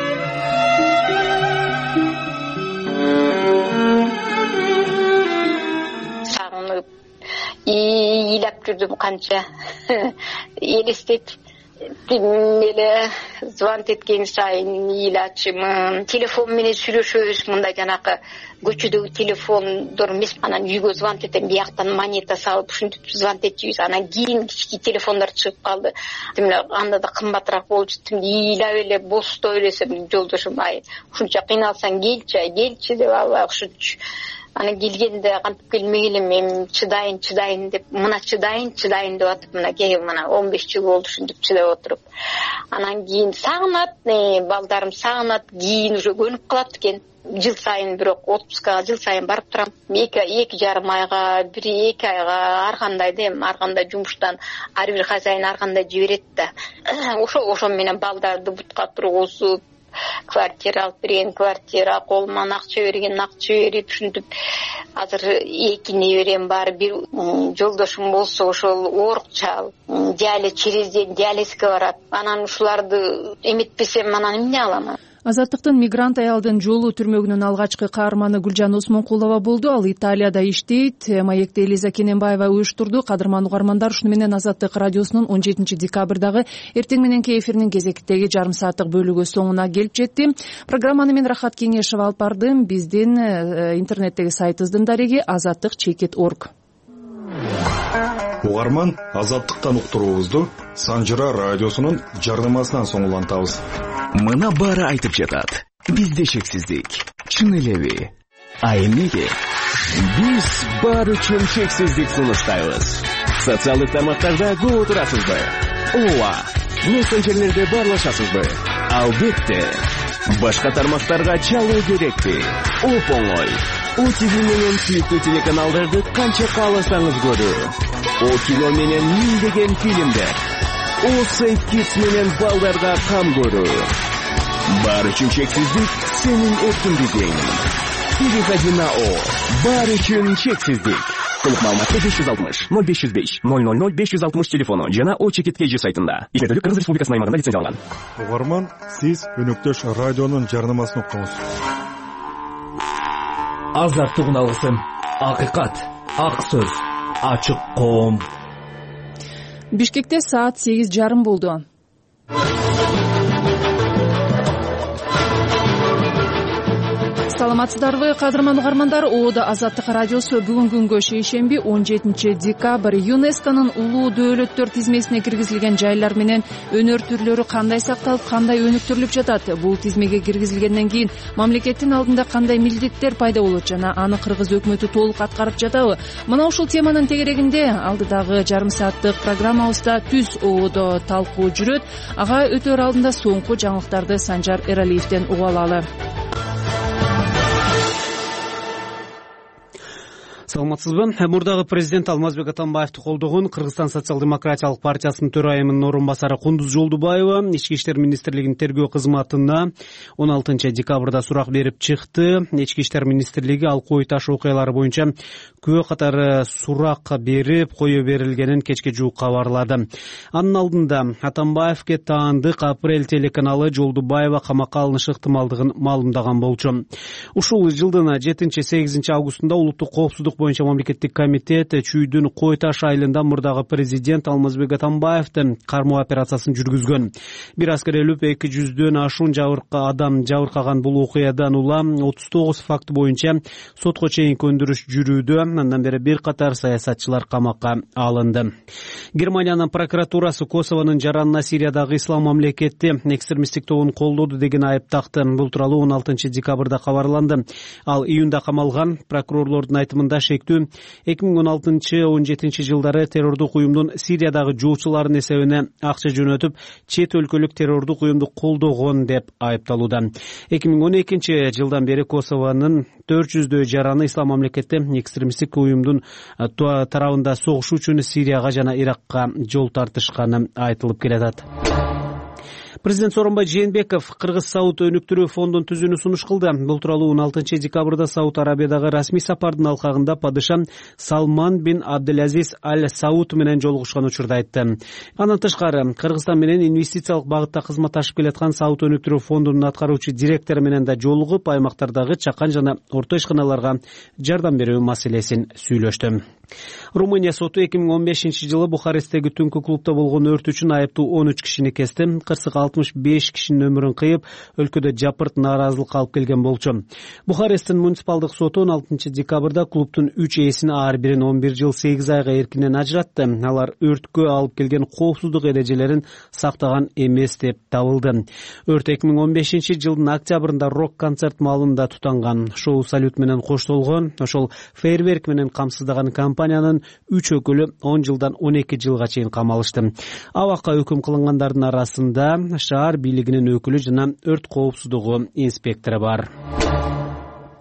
Сагынып, ыйлап жүрдүм канча. Элестеп эле звонок эткен сайын ыйлачымын. Телефон менен сүйлөшөбүз, мындай жанакы көчөдөгү телефондор эмес. Анан үйгө звонок этем, бияктан монета салып ушинтип звонок этчүбүз. Анан кийин кички телефондор чыгып калды. Тим эле анда да кымбатыраак болчу. Тим ыйлап эле бостой элесем, жолдошум ай ушунча кыйналсаң келчи, ай келчи деп албай ушунчу. Анан келгенде кантип келмегиле мен чыдайын чыдайын деп, мына чыдайын чыдайын деп атып, мына келип мына он беш жыл болду ушинтип чыдап отуруп. Анан кийин сагынат, балдарым сагынат, кийин уже көнүп калат экен. Жыл сайын бирок отпускага жыл сайын барып турам. Эки эки жарым айга, бир эки айга ар кандай дем, ар кандай жумуштан ар бир хозяин ар кандай жиберет да. Ошо ошо менен балдарды бутка тургузуп, квартира алып берген, квартира, колуман акча берген, акча берип ушинтип азыр эки неберем бар. Бир жолдошум болсо ошол оорукчал, диализ через день диализге барат. Анан ушуларды эметпесем анан эмне кылам? Азаттыктын мигрант аялдын жолу түрмөгүнүн алгачкы каарманы Гүлжан Осмонкулова болду. Ал Италияда иштейт. Маекти Элиза Кененбаева уюштурду. Кадырман угармандар, ушуну менен Азаттык радиосунун он жетинчи декабрдагы эртең мененки эфиринин кезектеги жарым сааттык бөлүгү соңуна келип жетти. Программаны мен Рахат Кеңешева алып бардым. Биздин интернеттеги сайтыбыздын дареги азаттык чекит орг. Угарман, Азаттыктан уктуруубузду Санжыра радиосунун жарнамасынан соң улантабыз. Мына баары айтып жатат. Бизде шексиздик. Чын элеби? А эмнеге? Биз баары үчүн шексиздик сунуштайбыз. Социалдык тармактарда көп отурасызбы? Ооба. Мессенджерлерде баарлашасызбы? Албетте. Башка тармактарга чалуу керекпи? Оп-оңой. О ти ви менен сүйүктүү телеканалдарды канча кааласаңыз көрүү. О кино менен миңдеген фильмдер. О Сейф Кидс менен балдарга кам көрүү. Баары үчүн шексиздик сенин эркиндигиң. Переходи на О. Баары үчүн шексиздик. Толук маалыматты беш жүз алтымыш ноль беш жүз беш ноль ноль ноль беш жүз алтымыш телефону жана О чекит кей жи сайтында. Иштетүүлүк Кыргыз Республикасынын аймагында лицензияланган. Угарман, сиз өнөктөш радионун жарнамасын уктуңуз. Азаттык алгысым, акыйкат, ак сөз, ачык коом. Бишкекте саат сегиз жарым болду. Саламатсыздарбы, кадырман угармандар. Оодо Азаттык радиосу бүгүн күнгө шейшемби он жетинчи декабрь ЮНЕСКОнун улуу дөөлөттөр тизмесине киргизилген жайлар менен өнөр түрлөрү кандай сакталып, кандай өнүктүрүлүп жатат? Бул тизмеге киргизилгенден кийин мамлекеттин алдында кандай милдеттер пайда болот жана аны кыргыз өкмөтү толук аткарып жатабы? Мына ушул теманын тегерегинде алдыдагы жарым сааттык программабызда түз оодо талкуу жүрөт. Ага өтөр алдында соңку жаңылыктарды Санжар Эралиевден угуп алалы. Саламатсызбы? Мурдагы президент Алмазбек Атамбаевди колдогон Кыргызстан социал-демократиялык партиясынын төрайымынын орун басары Кундуз Жолдубаева Ички иштер министрлигинин тергөө кызматына он алтынчы декабрда сурак берип чыкты. Ички иштер министрлиги ал кой таш окуялары боюнча күбө катары сурак берип кое берилгенин кечке жуук кабарлады. Анын алдында Атамбаевге таандык Апрель телеканалы Жолдубаева камакка алынышы ыктымалдыгын маалымдаган болчу. Ушул жылдын жетинчи сегизинчи августунда улуттук коопсуздук боюнча мамлекеттик комитет Чүйдүн Кой Таш айылында мурдагы президент Алмазбек Атамбаевдин кармоо операциясын жүргүзгөн. Бир аскер өлүп, эки жүздөн ашуун жабырка адам жабыркаган бул окуядан улам отуз тогуз факт боюнча сотко чейинки өндүрүш жүрүүдө. Андан бери бир катар саясатчылар камакка алынды. Германиянын прокуратурасы Косовонун жаранына Сириядагы ислам мамлекети экстремисттик тобун колдоду деген айып такты. Бул тууралуу он алтынчы декабрда кабарланды. Ал июнда камалган. Прокурорлордун айтымында шектүү эки миң он алтынчы он жетинчи жылдары террордук уюмдун Сириядагы жоочулардын эсебине акча жөнөтүп, чет өлкөлүк террордук уюмду колдогон деп айыпталууда. эки миң он экинчи жылдан бери Косовонун төрт жүздөй жараны ислам мамлекети экстремисттик уюмдун тарабында согуш үчүн Сирияга жана Иракка жол тартышканы айтылып келатат. Президент Сооронбай Жээнбеков Кыргыз Сауд өнүктүрүү фондун түзүүнү сунуш кылды. Бул тууралуу он алтынчы декабрда Сауд Арабиядагы расмий сапардын алкагында падыша Салман бин Абдулазиз Аль Сауд менен жолугушкан учурда айтты. Андан тышкары Кыргызстан менен инвестициялык багытта кызматташып келаткан Сауд өнүктүрүү фондунун аткаруучу директору менен да жолугуп, аймактардагы чакан жана орто ишканаларга жардам берүү маселесин сүйлөштү. Румыния соту эки миң он бешинчи жылы Бухаресттеги түнкү клубда болгон өрт үчүн айыптуу он үч кишини кести. Кырсык алтымыш беш кишинин өмүрүн кыйып, өлкөдө жапырт нааразылык алып келген болчу. Бухаресттин муниципалдык соту он алтынчы декабрда клубтун үч ээсин ар бирин он бир жыл сегиз айга эркинен ажыратты. Алар өрткө алып келген коопсуздук эрежелерин сактаган эмес деп табылды. Өрт эки миң он бешинчи жылдын октябрында рок-концерт маалында тутанган. Шоу салют менен коштолгон. Ошол фейерверк менен камсыздаган компаниянын үч өкүлү он жылдан он эки жылга чейин камалышты. Абакка өкүм кылынгандардын арасында шаар бийлигинин өкүлү жана өрт коопсуздугу инспектору бар.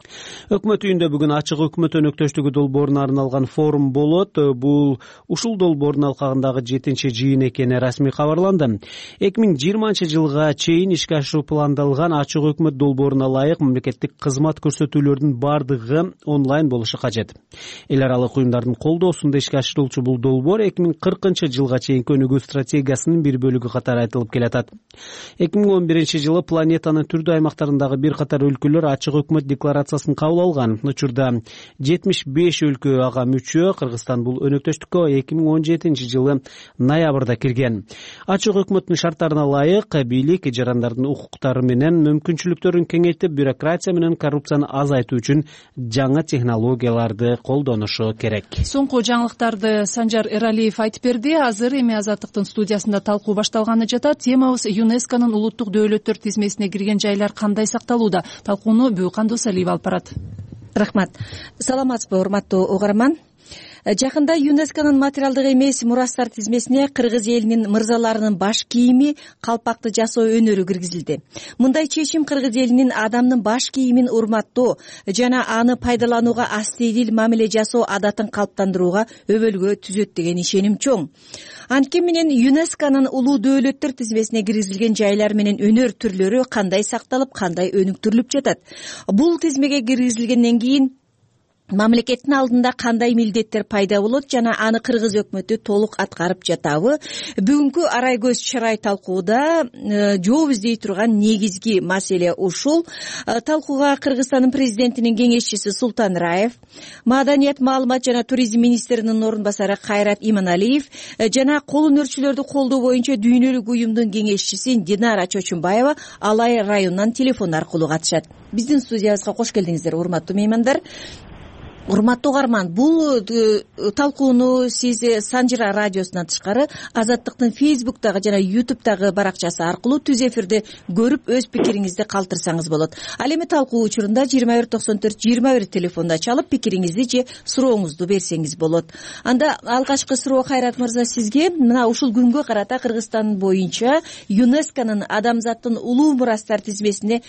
өкмөт үйүндө бүгүн ачык өкмөт өнөктөштүгү долбооруна арналган форум болот. Бул ушул долбоордун алкагындагы жетинчи жыйын экени расмий кабарланды. эки миң жыйырманчы жылга чейин ишке ашыруу пландалган ачык өкмөт долбооруна ылайык мамлекеттик кызмат көрсөтүүлөрдүн бардыгы онлайн болушу кажет. Эл аралык уюмдардын колдоосунда ишке ашырылчу бул долбоор эки миң кыркынчы жылга чейин өнүгүү стратегиясынын бир бөлүгү катары айтылып келатат. эки миң он биринчи жылы планетанын түрдүү аймактарындагы бир катар өлкөлөр ачык өкмөт декларациясын кабыл алган. Учурда жетимиш беш өлкө ага мүчө. Кыргызстан бул өнөктөштүккө эки миң он жетинчи жылы ноябрда кирген. Ачык өкмөттүн шарттарына ылайык бийлик жарандардын укуктары менен мүмкүнчүлүктөрүн кеңейтип, бюрократия менен коррупцияны азайтуу үчүн жаңы технологияларды колдонушу керек. Соңку жаңылыктарды Санжар Эралиев айтып берди. Азыр эми Азаттыктын студиясында талкуу башталганы жатат. Темабыз ЮНЕСКОнун улуттук дөөлөттөр тизмесине кирген жайлар кандай сакталууда? Талкууну Бүйкан Досалиева алып барат. Рахмат. Саламатсызбы, урматтуу угарман? Жакында ЮНЕСКОнун материалдык эмес мурастар тизмесине кыргыз элинин мырзаларынын баш кийими, калпакты жасоо өнөрү киргизилди. Мындай чечим кыргыз элинин адамдын баш кийимин урматтоо жана аны пайдаланууга астейдил мамиле жасоо адатын калыптандырууга өбөлгө түзөт деген ишеним чоң. Анткени менен ЮНЕСКОнун улуу дөөлөттөр тизмесине киргизилген жайлар менен өнөр түрлөрү кандай сакталып, кандай өнүктүрүлүп жатат? Бул тизмеге киргизилгенден кийин мамлекеттин алдында кандай милдеттер пайда болот жана аны кыргыз өкмөтү толук аткарып жатабы? Бүгүнкү арай көз чырай талкууда жооп издей турган негизги маселе ушул. Талкууга Кыргызстандын президентинин кеңешчиси Султан Раев, Маданият, маалымат жана туризм министринин орун басары Кайрат Иманалиев жана кол өнөрчүлөрдү колдоо боюнча дүйнөлүк уюмдун кеңешчиси Динара Чочумбаева Алай районунан телефон аркылуу катышат. Биздин студиябызга кош келдиңиздер, урматтуу меймандар. Урматтуу угарман, бул талкууну сиз Санжыра радиосунан тышкары Азаттыктын Фейсбуктагы жана Ютубтагы баракчасы аркылуу түз эфирде көрүп өз пикириңизди калтырсаңыз болот. Ал эми талкуу учурунда жыйырма бир токсон төрт жыйырма бир телефонда чалып пикириңизди же сурооңузду берсеңиз болот. Анда алгачкы суроо Кайрат мырза сизге. Мына ушул күнгө карата Кыргызстан боюнча ЮНЕСКОнун адамзаттын улуу мурастар тизмесине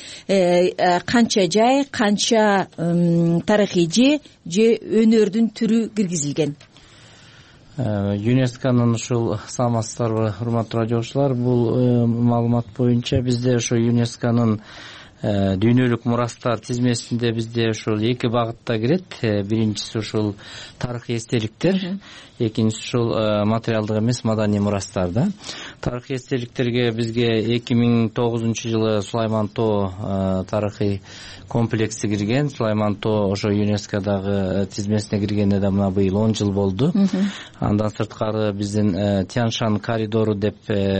канча жай, канча тарыхый же же өнөрдүн түрү киргизилген? ЮНЕСКОнун ушул саламатсыздарбы, урматтуу радиочулар, бул маалымат боюнча бизде ошо ЮНЕСКОнун дүйнөлүк мурастар тизмесинде бизде ушул эки багытта кирет. Биринчиси ушул тарыхый эстеликтер, экинчиси ушул материалдык эмес маданий мурастар да. Тарыхый эстеликтерге бизге эки миң тогузунчу жылы Сулайман Тоо тарыхый комплекси кирген. Сулайман Тоо ошо ЮНЕСКОдагы тизмесине киргенине да мына быйыл он жыл болду. Андан сырткары биздин Тянь-Шань коридору деп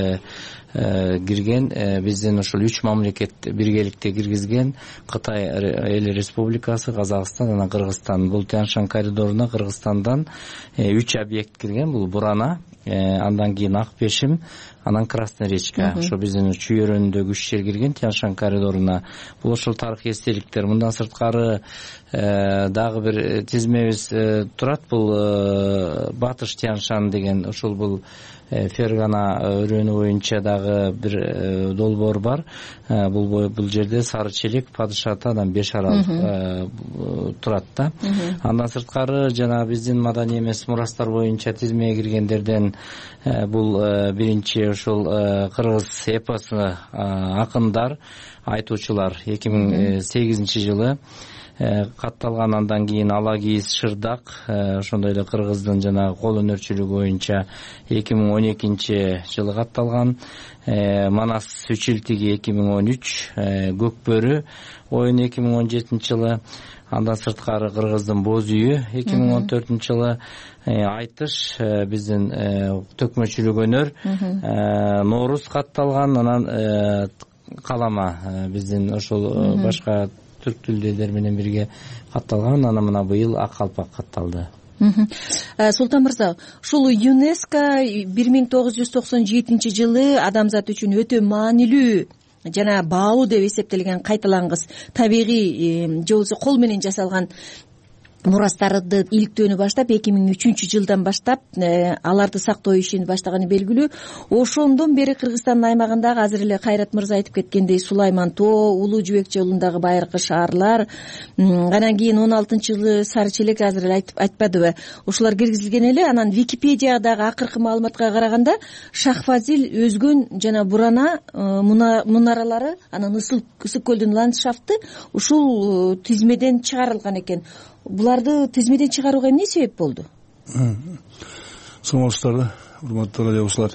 кирген, биздин ушул үч мамлекет биргеликте киргизген: Кытай Эл Республикасы, Казакстан жана Кыргызстан. Бул Тянь-Шань коридоруна Кыргызстандан үч объект кирген. Бул Бурана, андан кийин Ак Бешим, анан Красная речка. Ошо биздин чүйөрүндөгү үч жер кирген Тянь-Шань коридоруна. Бул ошол тарыхый эстеликтер. Мындан сырткары дагы бир тизмебиз турат. Бул Батыш Тянь-Шань деген, ошол бул Фергана өрөөнү боюнча дагы бир долбоор бар. Бул бул жерде Сары Челек, Падыш Ата, анан Беш Арал турат да. Андан сырткары жана биздин маданий эмес мурастар боюнча тизмеге киргендерден бул биринчи ушул кыргыз эпосы акындар, айтуучулар эки миң сегизинчи жылы катталган. Андан кийин Ала кийиз Шырдак, ошондой эле кыргыздын жана кол өнөрчүлүгү боюнча эки миң он экинчи жылы катталган. Манас Үчилтиги эки миң он үч, Көкбөрү оюну эки миң он жетинчи жылы. Андан сырткары кыргыздын Боз үйү эки миң он төртүнчү жылы. Айтыш биздин төкмөчүлүк өнөр, Нооруз катталган. Анан Калама биздин ошол башка түрк тилдүүлөр менен бирге катталган. Анан мына быйыл Ак калпак катталды. Султан мырза, ушул ЮНЕСКО бир миң тогуз жүз токсон жетинчи жылы адамзат үчүн өтө маанилүү жана баалуу деп эсептелген кайталангыс табигый же болбосо кол менен жасалган мурастарды иликтөөнү баштап эки миң үчүнчү жылдан баштап аларды сактоо ишин баштаганы белгилүү. Ошондон бери Кыргызстандын аймагындагы азыр эле Кайрат мырза айтып кеткендей Сулайман Тоо, Улуу Жибек жолундагы байыркы шаарлар, анан кийин он алтынчы жылы Сары Челек азыр эле айтпадыбы, ошолор киргизилген эле. Анан Википедиядагы акыркы маалыматка караганда Шахфазил, Өзгөн жана Бурана мунаралары, анан Ысык көлдүн ландшафты ушул тизмеден чыгарылган экен. Буларды тизмеден чыгарууга эмне себеп болду? Саламатсыздарбы, урматтуу радиочулар.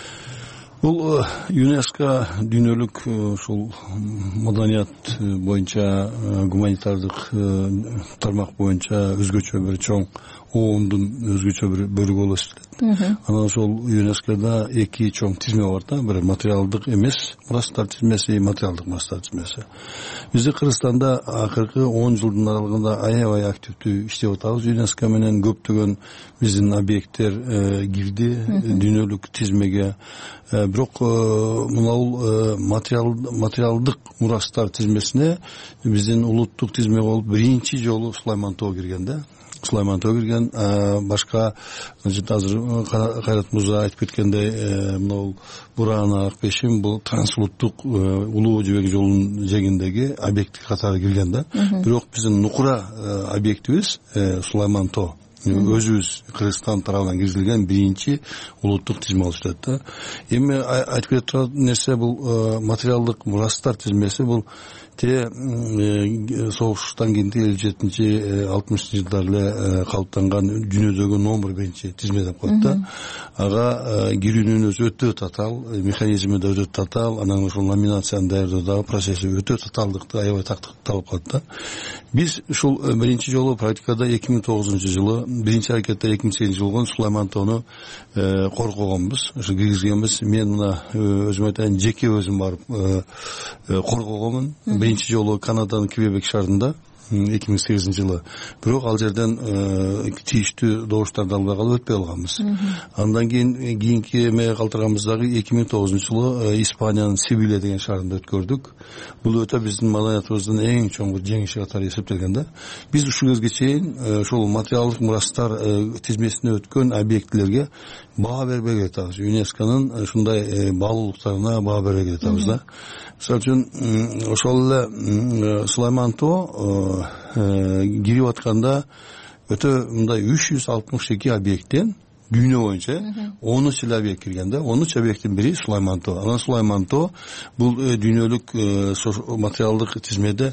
Бул ЮНЕСКО дүйнөлүк ушул маданият боюнча, гуманитардык тармак боюнча өзгөчө бир чоң оомдун өзгөчө бир бөлүгү болуп эсептелет. Анан ошол ЮНЕСКОда эки чоң тизме бар да, бир материалдык эмес мурастар тизмеси, материалдык мурастар тизмеси. Бизде Кыргызстанда акыркы он жылдын аралыгында аябай активдүү иштеп атабыз. ЮНЕСКО менен көптөгөн биздин объекттер кирди дүйнөлүк тизмеге. Бирок мынабул материалдык мурастар тизмесине биздин улуттук тизме болуп биринчи жолу Сулайман Тоо кирген да. Сулайман Тоо кирген. Башка азыр Кайрат мырза айтып кеткендей, мынабул Бурана, Акбешим бул трансулуттук Улуу Жибек жолунун жээгиндеги объекти катары кирген да. Бирок биздин нукура объектибиз Сулайман Тоо. Өзүбүз Кыргызстан тарабынан киргизилген биринчи улуттук тизме болуп жатат да. Эми айтып кетип турган нерсе бул материалдык мурастар тизмеси, бул те согуштан кийинки элүү жетинчи алтымышынчы жылдар эле калыптанган дүйнөдөгү номер биринчи тизме деп коет да. Ага кирүүнүн өзү өтө татаал, механизми да өтө татаал, анан ошол номинацияны даярдоодагы процесси өтө татаалдыкты, аябай талап кылат да. Биз ушул биринчи жолу практикада эки миң тогузунчу жылы биринчи аракетте эки миң сегизинчи жылы Сулайман Тоону коргогонбуз, ошо киргизгенбиз. Мен мына өзүм айтайын, жеке өзүм барып коргогонмун. Биринчи жолу Канаданын Квебек шаарында эки миң сегизинчи жылы. Бирок ал жерден тийиштүү добуштарды албай калып өтпөй калганбыз. Андан кийин кийинки эмеге калтырганбыз дагы эки миң тогузунчу жылы Испаниянын Севилья деген шаарында өткөрдүк. Бул өтө биздин маданиятыбыздын эң чоң бир жеңиши катары эсептелген да. Биз ушул кезге чейин ошол материалдык мурастар тизмесине өткөн объектилерге баа бербей келатабыз. ЮНЕСКОнун ушундай баалуулуктарына баа бербей келатабыз да. Мисалы үчүн ошол эле Сулайман Тоо кирип атканда өтө мындай үч жүз алтымыш эки объекттен дүйнө боюнча он үч эле объект кирген да. он үч объекттин бири Сулайман Тоо. Анан Сулайман Тоо бул дүйнөлүк материалдык тизмеде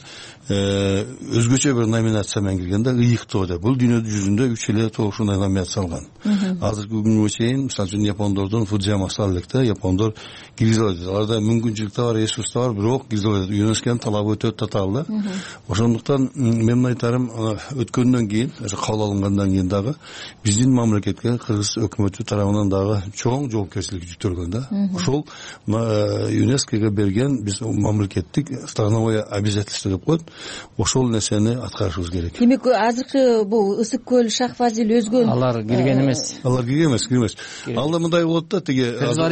өзгөчө бир номинация менен кирген да, ыйык тоо деп. Бул дүйнө жүзүндө үч эле тоо ушундай номинация алган. Азыркы күнгө чейин мисалы үчүн япондордун Фудзияма саллекте япондор киргизе алат. Аларда мүмкүнчүлүк да бар, ресурс да бар, бирок киргизе алат. ЮНЕСКОнун талабы өтө татаал да. Ошондуктан мен айтарым, өткөндөн кийин, кабыл алынгандан кийин дагы биздин мамлекетке Кыргыз өкмөтү тарабынан дагы чоң жоопкерчилик жүктөлгөн да. Ошол ЮНЕСКОго берген биз мамлекеттик страновое обязательство деп коет. Ошол нерсени аткарышыбыз керек. Демек азыркы бул Ысык көл, Шахфазил, Өзгөн алар кирген эмес. Алар кирген эмес, кирген эмес. Алда мындай болот да, тиги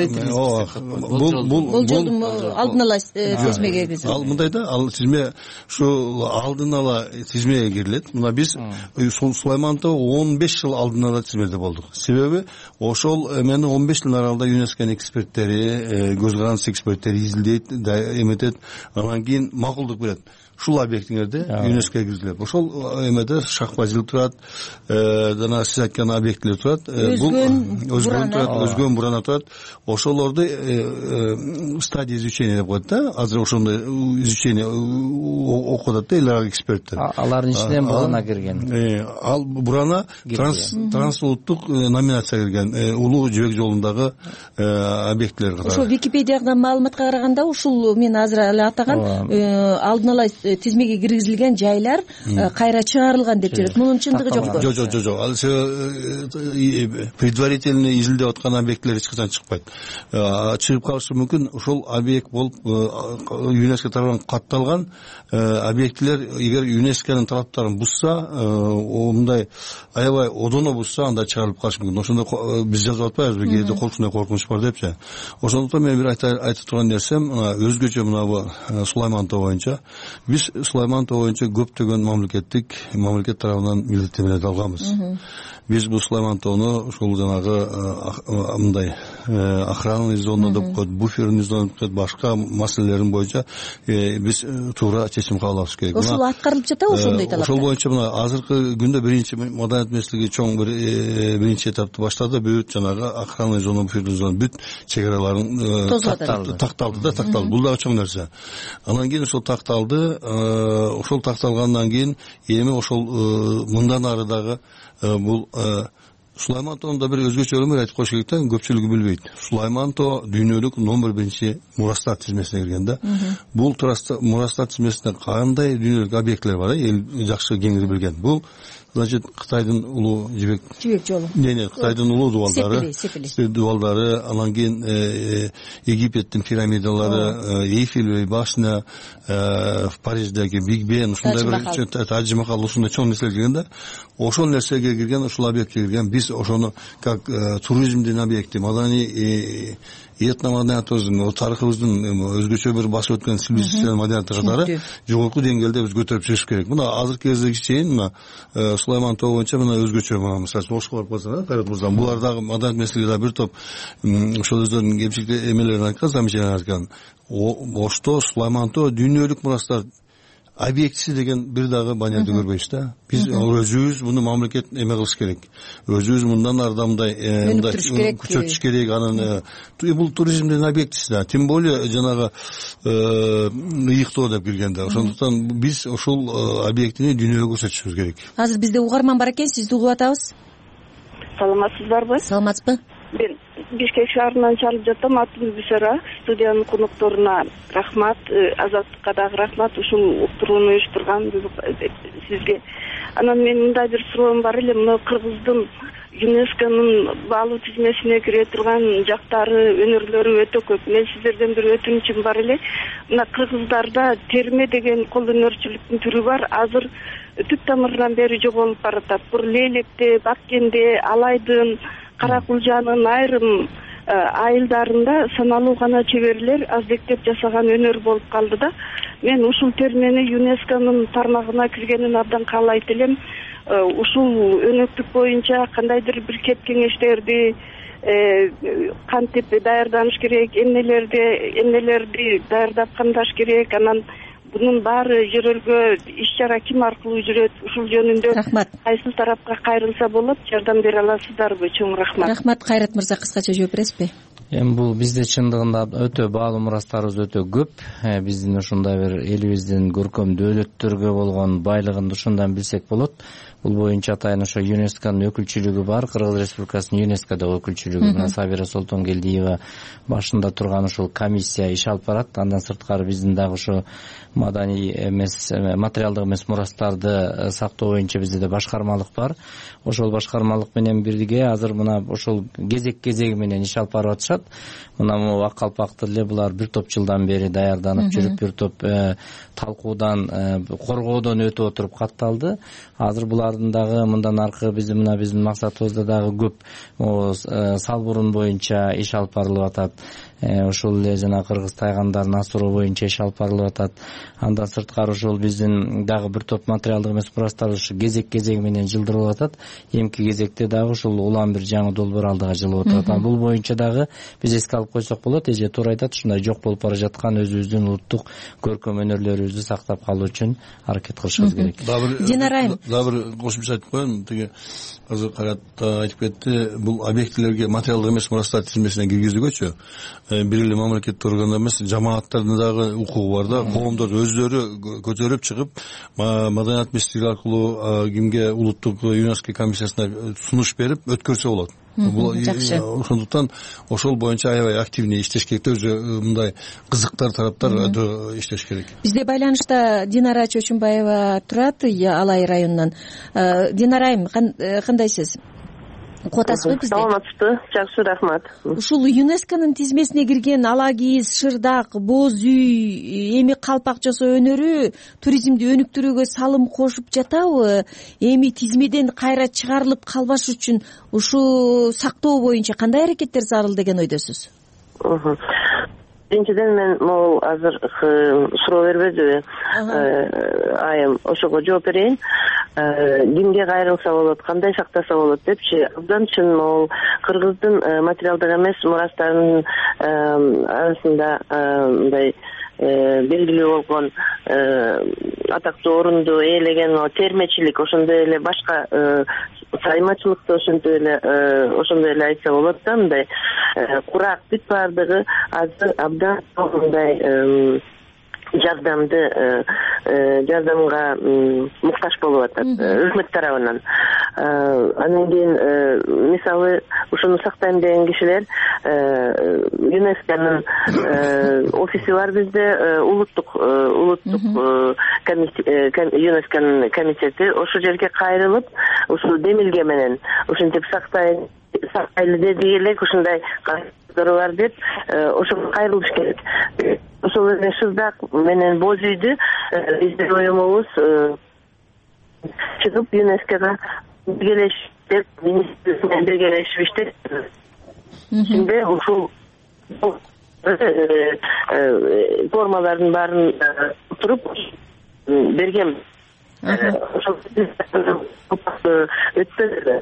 бул бул жолдун алдын ала тизмеге киргизилет. Ал мындай да, ал тизме ушул алдын ала тизмеге кирилет. Мына биз Сулайман Тоо он беш жыл алдын ала тизмеде болдук. Себеби ошол эмени он беш жыл аралыгында ЮНЕСКОнун эксперттери, көз карандысы эксперттери изилдейт, эметет, анан кийин макулдук берет. Ушул объектиңерде ЮНЕСКО киргизилет. Ошол эмеде Шахфазил турат, жана сиз айткан объектилер турат. Өзгөн, Өзгөн турат, Өзгөн, Бурана турат. Ошолорду стадия изучения деп коет да. Азыр ошондой изучение окуп атат да эл аралык эксперттер. Алардын ичинен Бурана кирген. Ал Бурана трансулуттук номинация кирген. Улуу Жибек жолундагы объектилер катары. Ошол Википедиядан маалыматка караганда ушул мен азыр эле атаган алдын ала тизмеге киргизилген жайлар кайра чыгарылган деп жүрөт. Мунун чындыгы жокпу? Жок, жок, жок. Ал предварительный изилдеп аткан объекттер эч качан чыкпайт. Чыгып калышы мүмкүн. Ошол объект болуп ЮНЕСКО тарабынан катталган объектилер эгер ЮНЕСКОнун талаптарын бузса, мындай аябай одоно бузса, анда чыгарылып калышы мүмкүн. Ошондо биз жазып атпайбызбы, кээде коркунучтай коркунуч бар депчи. Ошондуктан мен бир айтып турган нерсем, өзгөчө мына бу Сулайман Тоо боюнча биз биз Сулайман тоо боюнча көптөгөн мамлекеттик мамлекет тарабынан милдеттенмелерди алганбыз. Биз бул Сулайман тоону ушул жанагы мындай охранный зона деп коет, буферный зона деп коет, башка маселелерин боюнча биз туура чечим кабыл алышыбыз керек. Ошол аткарылып жатабы ошондой талаптар? Ошол боюнча мына азыркы күндө биринчи маданият министрлиги чоң бир биринчи этапты баштады. Бүт жанагы охранный зона, буферный зона бүт чек-араларын такталды да, такталды. Бул дагы чоң нерсе. Анан кийин ошол такталды. Ошол такталгандан кийин эми ошол мындан ары дагы бул Сулайман тоонда бир өзгөчө бир айтып коюш керек да, көпчүлүгү билбейт. Сулайман тоо дүйнөлүк номер биринчи мурастар тизмесине кирген да. Бул мурастар тизмесинде кандай дүйнөлүк объектилер бар, эл жакшы кеңири билген. Бул значит Кытайдын улуу жибек жибек жолу. Не-не, Кытайдын улуу дубалдары, дубалдары, анан кийин Египеттин пирамидалары, Эйфель башня, в Париждеги Биг Бен, ушундай бир Тадж Махал, ушундай чоң нерселер кирген да. Ошол нерсеге кирген, ошол объектке кирген. Биз ошону как туризмдин объекти, маданий этномаданиятыбыздын, тарыхыбыздын өзгөчө бир басып өткөн цивилизациялык маданияты катары жогорку деңгээлде биз көтөрүп чыгыш керек. Мына азыркы кезге чейин мына Сулайман тоо боюнча мына өзгөчө мына мисалы Ошко барып калсаң, Кайрат мырза, булар дагы маданият министрлиги бир топ ошол өздөрүнүн кемчилик эмелерин айткан, замечания айткан. Ошто Сулайман тоо дүйнөлүк мурастар объектиси деген бир дагы банерди көрбөйбүз да. Биз өзүбүз муну мамлекет эме кылыш керек. Өзүбүз мындан ары мындай күчөтүш керек. Анан бул туризмдин объектиси да. Тем более жанагы ыйыктоо деп киргенде. Ошондуктан биз ошол объектини дүйнөгө көрсөтүшүбүз керек. Азыр бизде угарман бар экен, сизди угуп атабыз. Саламатсыздарбы? Саламатсызбы? Мен Бишкек шаарынан чалып жатам. Атым Бүсара. Студиянын конокторуна рахмат, Азаттыкка дагы рахмат. Ушул уктурууну уюштурган сизге. Анан менин мындай бир суроом бар эле. Мына Кыргыздын ЮНЕСКОнун баалуу тизмесине кире турган жактары, өнөрлөрү өтө көп. Мен сиздерден бир өтүнүчүм бар эле. Мына Кыргыздарда терме деген кол өнөрчүлүктүн түрү бар. Азыр түп тамырынан бери жоголуп баратат. Бул Лейлекте, Баккенде, Алайдын, Каракулжанын айрым айылдарында саналуу гана чеберлер аздектеп жасаган өнөр болуп калды да. Мен ушул термени ЮНЕСКОнун тармагына киргенин абдан каалайт элем. Ушул өнөктүк боюнча кандайдыр бир кеп кеңештерди кантип даярданыш керек, эмнелерди эмнелерди даярдап камдаш керек. Анан бунун баары жөрөлгө иш-чара ким аркылуу жүрөт, ушул жөнүндө кайсыл тарапка кайрылса болот, жардам бере аласыздарбы? Чоң рахмат. Рахмат. Кайрат мырза, кыскача жооп бересизби? Эми бул бизде чындыгында өтө баалуу мурастарыбыз өтө көп. Биздин ушундай бир элибиздин көркөм дөөлөттөргө болгон байлыгын ушундан билсек болот. Бул боюнча атайын ошо ЮНЕСКОнун өкүлчүлүгү бар, Кыргыз Республикасынын ЮНЕСКОдо өкүлчүлүгү. Мына Сабира Солтонгелдиева башында турган ушул комиссия иш алып барат. Андан сырткары биздин дагы ошо маданий эмес, материалдык эмес мурастарды сактоо боюнча бизде да башкармалык бар. Ошол башкармалык менен бирге азыр мына ошол кезек кезеги менен иш алып барып атышат. Мына могу ак калпакты эле булар бир топ жылдан бери даярданып жүрүп, бир топ талкуудан, коргоодон өтүп отуруп катталды. Азыр булардын дагы мындан аркы биздин мына биздин максатыбызда дагы көп салбурун боюнча иш алып барылып атат. Ошол эле жана кыргыз тайгандарын асыроо боюнча иш алып барылып атат. Андан сырткары ошол биздин дагы бир топ материалдык эмес мурастар ушу кезек кезеги менен жылдырылып атат. Эмки кезекте дагы ушул улам бир жаңы долбоор алдыга жылып атат. Бул боюнча дагы биз эске алып койсок болот. Эже туура айтат, ушундай жок болуп бара жаткан өзүбүздүн улуттук көркөм өнөрлөрүбүздү сактап калуу үчүн аракет кылышыбыз керек. Динара айым, дагы кошумча айтып коеюн. Тиги азыр Кайрат айтып кетти. Бул объектилерге материалдык эмес мурастар тизмесине киргизүүгөчү бир эле мамлекеттик органдар эмес, жамааттардын дагы укугу бар да. Коомдор өздөрү көтөрүп чыгып, маданият министрлиги аркылуу кимге улуттук ЮНЕСКО комиссиясына сунуш берип өткөрсө болот. Жакшы. Ошондуктан ошол боюнча аябай активный иштеш керек. Өзү мындай кызыктар тараптар өтө иштеш керек. Бизде байланышта Динара Чочумбаева турат, Алай районунан. Динара айым, кандайсыз? Куп атасызбы бизде? Саламатсызбы? Жакшы, рахмат. Ушул ЮНЕСКОнун тизмесине кирген ала кийиз, шырдак, боз үй, эми калпак жасоо өнөрү туризмди өнүктүрүүгө салым кошуп жатабы? Эми тизмеден кайра чыгарылып калбаш үчүн ушу сактоо боюнча кандай аракеттер зарыл деген ойдосуз? биринчиден мен могул азыр суроо бербедиби айым, ошого жооп берейин. Кимге кайрылса болот, кандай сактаса болот депчи. Абдан чын могул кыргыздын материалдык эмес мурастарынын арасында мындай белгилүү болгон атактуу орунду ээлеген термечилик, ошондой эле башка саймачылыкты ошентип эле ошондой эле айтса болот да, мындай курак бүт баардыгы азыр абдан мындай жардамды жардамга муктаж болуп атат өкмөт тарабынан. Анан кийин мисалы ушуну сактайм деген кишилер ЮНЕСКОнун офиси бар бизде, улуттук улуттук ЮНЕСКОнун комитети, ошол жерге кайрылып ушул демилге менен ушинтип сактайлы деди элек ушундай бар деп ошого кайрылыш керек. Ошол эле Шырдак менен Боз үйдү биздин уюмубуз чыгып ЮНЕСКОга биргелешип деп министрлик менен биргелешип иштеп ичинде ушул формалардын баарын туруп берген. Ошол өтпөдү.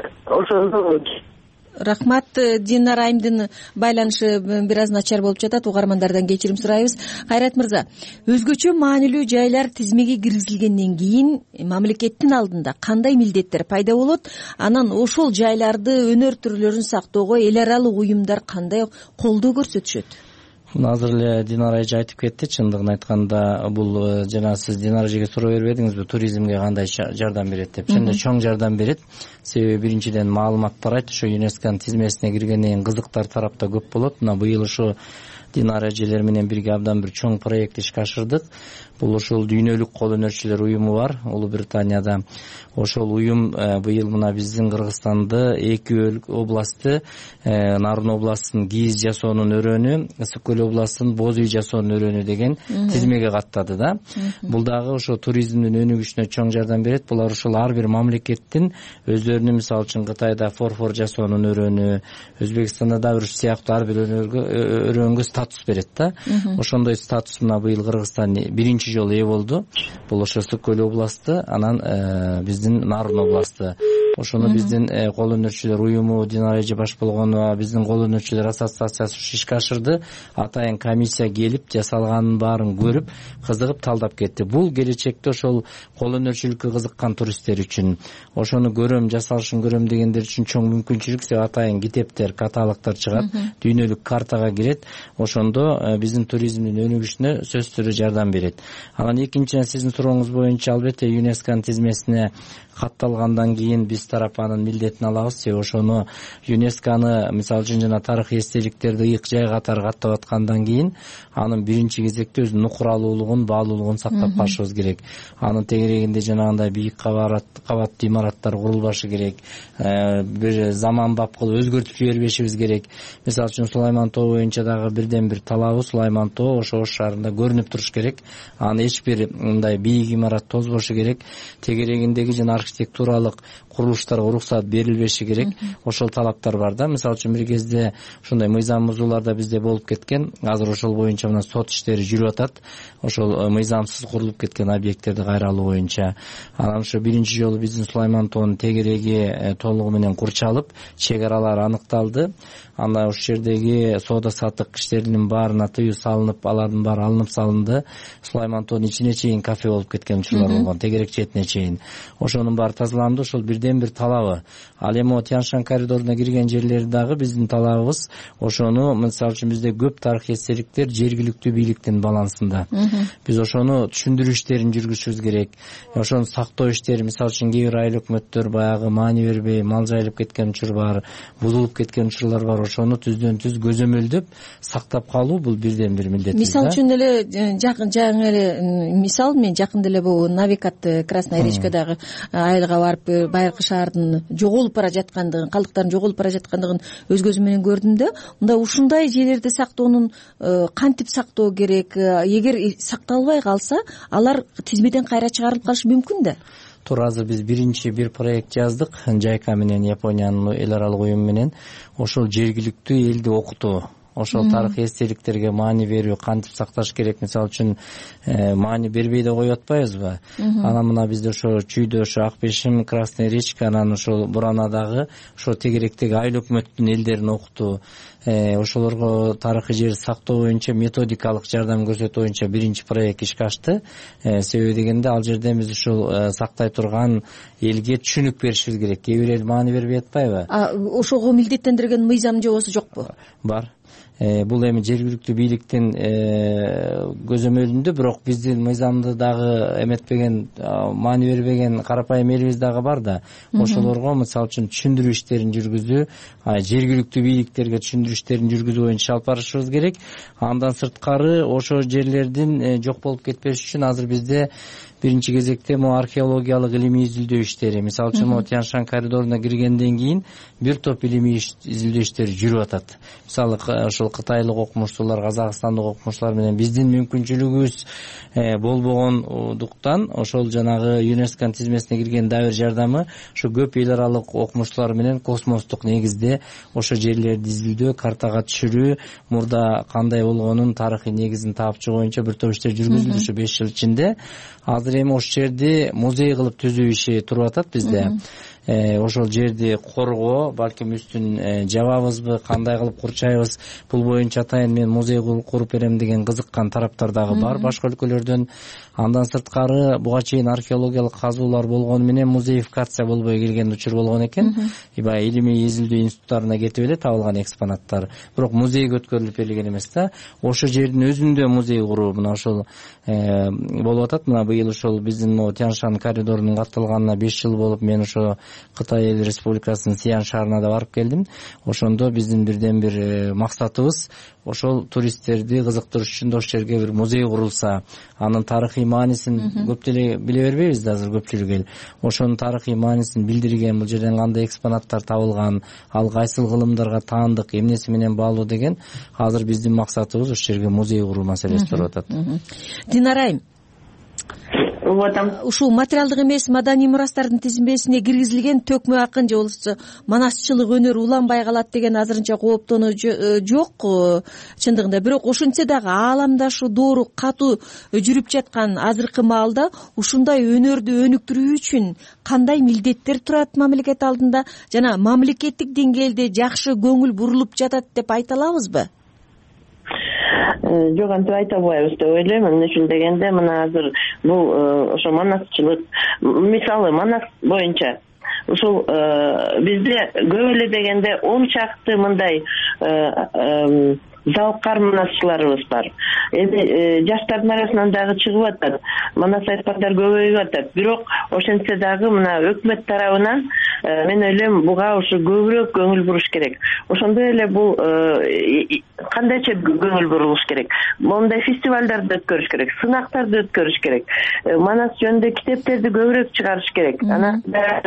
Ошондо рахмат. Динара айымдын байланышы бир аз начар болуп жатат, угармандардан кечирим сурайбыз. Кайрат мырза, өзгөчө маанилүү жайлар тизмеге киргизилгенден кийин мамлекеттин алдында кандай милдеттер пайда болот? Анан ошол жайларды, өнөр түрлөрүн сактоого эл аралык уюмдар кандай колдоо көрсөтүшөт? Азыр эле Динара эже айтып кетти. Чындыгын айтканда, бул жана сиз Динара эжеге суроо бербедиңизби, туризмге кандай жардам берет деп. Чынында чоң жардам берет. Себеби биринчиден маалымат барайт, ошо ЮНЕСКОнун тизмесине киргенден кийин кызыктар тарапта көп болот. Мына быйыл ошо Динара эжелер менен бирге абдан бир чоң проект ишке ашырдык. Бул ошол дүйнөлүк кол өнөрчүлөр уюму бар Улуу Британияда. Ошол уюм быйыл мына биздин Кыргызстанды эки областты, Нарын областынын кийиз жасоонун өрөөнү, Ысык көл областынын Боз үй жасоонун өрөөнү деген тизмеге каттады да. Бул дагы ошо туризмдин өнүгүшүнө чоң жардам берет. Булар ошол ар бир мамлекеттин өздөрүнүн, мисалы үчүн Кытайда форфор жасоонун өрөөнү, Өзбекстанда да бир сыяктуу ар бир өрөөнгө статус берет да. Ошондой статус мына быйыл Кыргызстан биринчи жолу ээ болду. Бул ошо Ысык көл областы, анан биздин Нарын областы. Ошону биздин кол өнөрчүлөр уюму, Динара эже баш болгону, биздин кол өнөрчүлөр ассоциациясы ишке ашырды. Атайын комиссия келип, жасалганын баарын көрүп, кызыгып талдап кетти. Бул келечекте ошол кол өнөрчүлүккө кызыккан туристтер үчүн, ошону көрөм, жасалышын көрөм дегендер үчүн чоң мүмкүнчүлүк. Себеби атайын китептер, каталогдор чыгат, дүйнөлүк картага кирет. Ошондо биздин туризмдин өнүгүшүнө сөзсүз түрдө жардам берет. Анан экинчиден, сиздин сурооңуз боюнча, албетте ЮНЕСКОнун тизмесине катталгандан кийин биз тарап анын милдетин алабыз. Себеби ошону ЮНЕСКОны, мисалы үчүн, жана тарыхый эстеликтерди ыйык жай катары каттап аткандан кийин анын биринчи кезекте өзүнүн укуралуулугун, баалуулугун сактап калышыбыз керек. Анын тегерегинде жанагындай бийик кабаттуу имараттар курулбашы керек. Бир заманбап кылып өзгөртүп жибербешибиз керек. Мисалы үчүн Сулайман тоо боюнча дагы бирден бир талабыбыз, Сулайман тоо ошо Ош шаарында көрүнүп туруш керек. Аны эч бир мындай бийик имарат тозбошу керек. Тегерегиндеги жана архитектуралык курулуштарга уруксат берилбеши керек. Ошол талаптар бар да. Мисалы үчүн бир кезде ушундай мыйзам бузууларда бизде болуп кеткен. Азыр ошол боюнча мына сот иштери жүрүп атат. Ошол мыйзамсыз курулуп кеткен объекттерди кайра алуу боюнча. Анан ошо биринчи жолу биздин Сулайман тоонун тегереги толугу менен курчалып, чек аралары аныкталды. Анда ошол жердеги соода саттык иштеринин баарына тыюу салынып, алардын баары алынып салынды. Сулайман тоонун ичине чейин кафе болуп кеткен учурлар болгон, тегерек четине чейин. Ошонун баары тазаланды. Ошол бирден бир талабы. Ал эми Тянь-Шань коридоруна кирген жерлери дагы биздин талабыбыз. Ошону, мисалы үчүн, бизде көп тарыхый эстеликтер жергиликтүү бийликтин балансында. Биз ошону түшүндүрүү иштерин жүргүзүшүбүз керек. Ошону сактоо иштери, мисалы үчүн, кээ бир айыл өкмөттөр баягы маани бербей, мал жайылып кеткен учур бар, бузулуп кеткен учурлар бар. Ошону түздөн түз көзөмөлдөп сактап калуу бул бирден бир милдет. Мисалы үчүн эле жакын жаңы эле мисал, мен жакында эле бул Навикат Красная речкадагы айылга барып, байыркы шаардын жоголуп бара жаткандыгын, калдыктардын жоголуп бара жаткандыгын өз көзүм менен көрдүм да. Мында ушундай жерлерди сактоонун кантип сактоо керек? Эгер сакталбай калса, алар тизмеден кайра чыгарылып калышы мүмкүн да. Туура, азыр биз биринчи бир проект жаздык, Жайка менен, Япониянын эл аралык уюму менен. Ошол жергиликтүү элди окутуу. ошол тарыхый эстеликтерге маани берүү кантип сакташ керек, мисалы үчүн маани бербей да коюп атпайбызбы? Анан мына бизде ошо Чүйдө ошо Ак Бешим, Красная речка, анан ошол Буранадагы ошо тегеректеги айыл өкмөттүн элдерин окутуу, ошолорго тарыхый жерди сактоо боюнча методикалык жардам көрсөтүү боюнча биринчи проект ишке ашты. Себеби дегенде ал жерден биз ушул сактай турган элге түшүнүк беришибиз керек. Кээ бир эл маани бербей атпайбы? Ошого милдеттендирген мыйзам жобосу жокпу? Бар. Бул эми жергиликтүү бийликтин көзөмөлүндө, бирок биздин мыйзамды дагы эметпеген, маани бербеген карапайым элибиз дагы бар да. Ошолорго мисалы үчүн түшүндүрүү иштерин жүргүзүү, жергиликтүү бийликтерге түшүндүрүү иштерин жүргүзүү боюнча алып барышыбыз керек. Андан сырткары ошо жерлердин жок болуп кетпеш үчүн азыр бизде биринчи кезекте могу археологиялык илимий изилдөө иштери, мисалы үчүн могу Тянь-Шань коридоруна киргенден кийин бир топ илимий изилдөө иштери жүрүп атат. Мисалы ошол кытайлык окумуштуулар, казакстандык окумуштуулар менен биздин мүмкүнчүлүгүбүз болбогондуктан ошол жанагы ЮНЕСКОнун тизмесине кирген дабыр жардамы ушу көп эл аралык окумуштуулар менен космостук негизде ошо жерлерди изилдөө, картага түшүрүү, мурда кандай болгонун тарыхый негизин таап чыгуу боюнча бир топ иштер жүргүзүлдү ушу беш жыл ичинде. Азыр эми ошол жерди музей кылып түзүү иши туруп атат бизде. Ошол жерди коргоо, балким үстүн жабабызбы, кандай кылып курчайбыз, бул боюнча атайын мен музей куруп берем деген кызыккан тараптар дагы бар башка өлкөлөрдөн. Андан сырткары буга чейин археологиялык казуулар болгону менен музеификация болбой келген учур болгон экен. Баягы илимий изилдөө институттарына кетип эле табылган экспонаттар. Бирок музейге өткөрүлүп берилген эмес да. Ошо жердин өзүндө музей куруу мына ошол болуп атат. Мына быйыл ошол биздин могу Тянь-Шань коридорунун катталганына беш жыл болуп, мен ошо Кытай Эл Республикасынын Сиан шаарына да барып келдим. Ошондо биздин бирден бир максатыбыз ошол туристтерди кызыктырыш үчүн ошол жерге бир музей курулса, анын тарыхый маанисин көп деле биле бербейбиз да азыр көпчүлүк эл. Ошонун тарыхый маанисин билдирген, бул жерден кандай экспонаттар табылган, ал кайсыл кылымдарга таандык, эмнеси менен баалуу деген азыр биздин максатыбыз ошол жерге музей куруу маселеси туруп атат. Динара айым, ушул материалдык эмес маданий мурастардын тизмесине киргизилген төкмө акын же болбосо манасчылык өнөр уланбай калат деген азырынча кооптонуу жок чындыгында. Бирок ошентсе дагы ааламдашу доору катуу жүрүп жаткан азыркы маалда ушундай өнөрдү өнүктүрүү үчүн кандай милдеттер турат мамлекет алдында жана мамлекеттик деңгээлде жакшы көңүл бурулуп жатат деп айта алабызбы? Жок, антип айта албайбыз деп ойлойм. Эмне үчүн дегенде мына азыр бул ошо манасчылык, мисалы манас боюнча ушул бизде көп эле дегенде он чакты мындай залкар манасчыларыбыз бар. Эми жаштардын арасынан дагы чыгып атат, манас айткандар көбөйүп атат. Бирок ошентсе дагы мына өкмөт тарабынан мен ойлойм буга ушу көбүрөөк көңүл буруш керек. Ошондой эле бул кандайча көңүл бурулуш керек. Мондай фестивалдарды өткөрүш керек, сынактарды өткөрүш керек. Манас жөнүндө китептерди көбүрөөк чыгарыш керек. Анан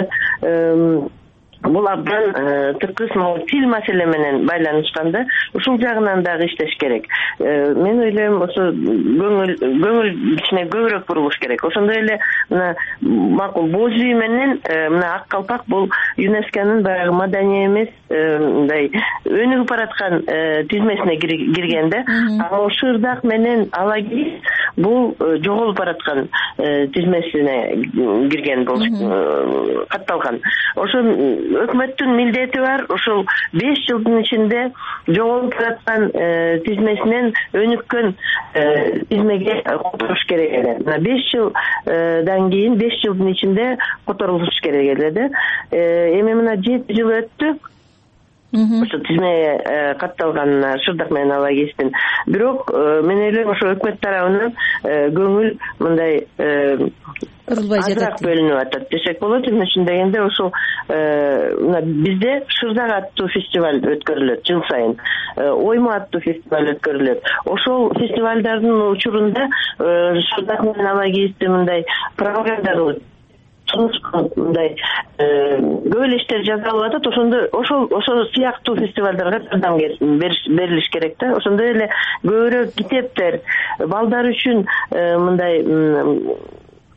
бул абдан тыкыз тил маселе менен байланышканда ушул жагынан дагы иштеш керек. Мен ойлойм ошо көңүл көңүл ичине көбүрөөк бурулуш керек. Ошондой эле мына макул боз үй менен мына Ак Калпак бул ЮНЕСКонун баягы маданий эмес мындай өнүгүп бараткан тизмесине кирген да. А Шырдак менен Алагиз бул жоголуп бараткан тизмесине кирген болуп катталган. Ошо өкмөттүн милдети бар, ошол беш жылдын ичинде жоголуп жаткан тизмесинен өнүккөн тизмеге которуш керек эле. Мына беш жылдан кийин беш жылдын ичинде которулуш керек эле да. Эми мына жети жыл өттү. Ошо тизмеге катталганына Шырдак менен Алагиздин. Бирок мен ойлойм ошо өкмөт тарабынан көңүл мындай азыраак бөлүнүп атат десек болот. Эмне үчүн дегенде ошол мына бизде Шырдак аттуу фестиваль өткөрүлөт жыл сайын. Оймо аттуу фестиваль өткөрүлөт. Ошол фестивалдардын учурунда Шырдак менен Алагиздин мындай программалар мындай көп эле иштер жасалып атат. Ошондо ошол ошол сыяктуу фестивалдарга жардам берилиш керек да. Ошондой эле көбүрөөк китептер балдар үчүн мындай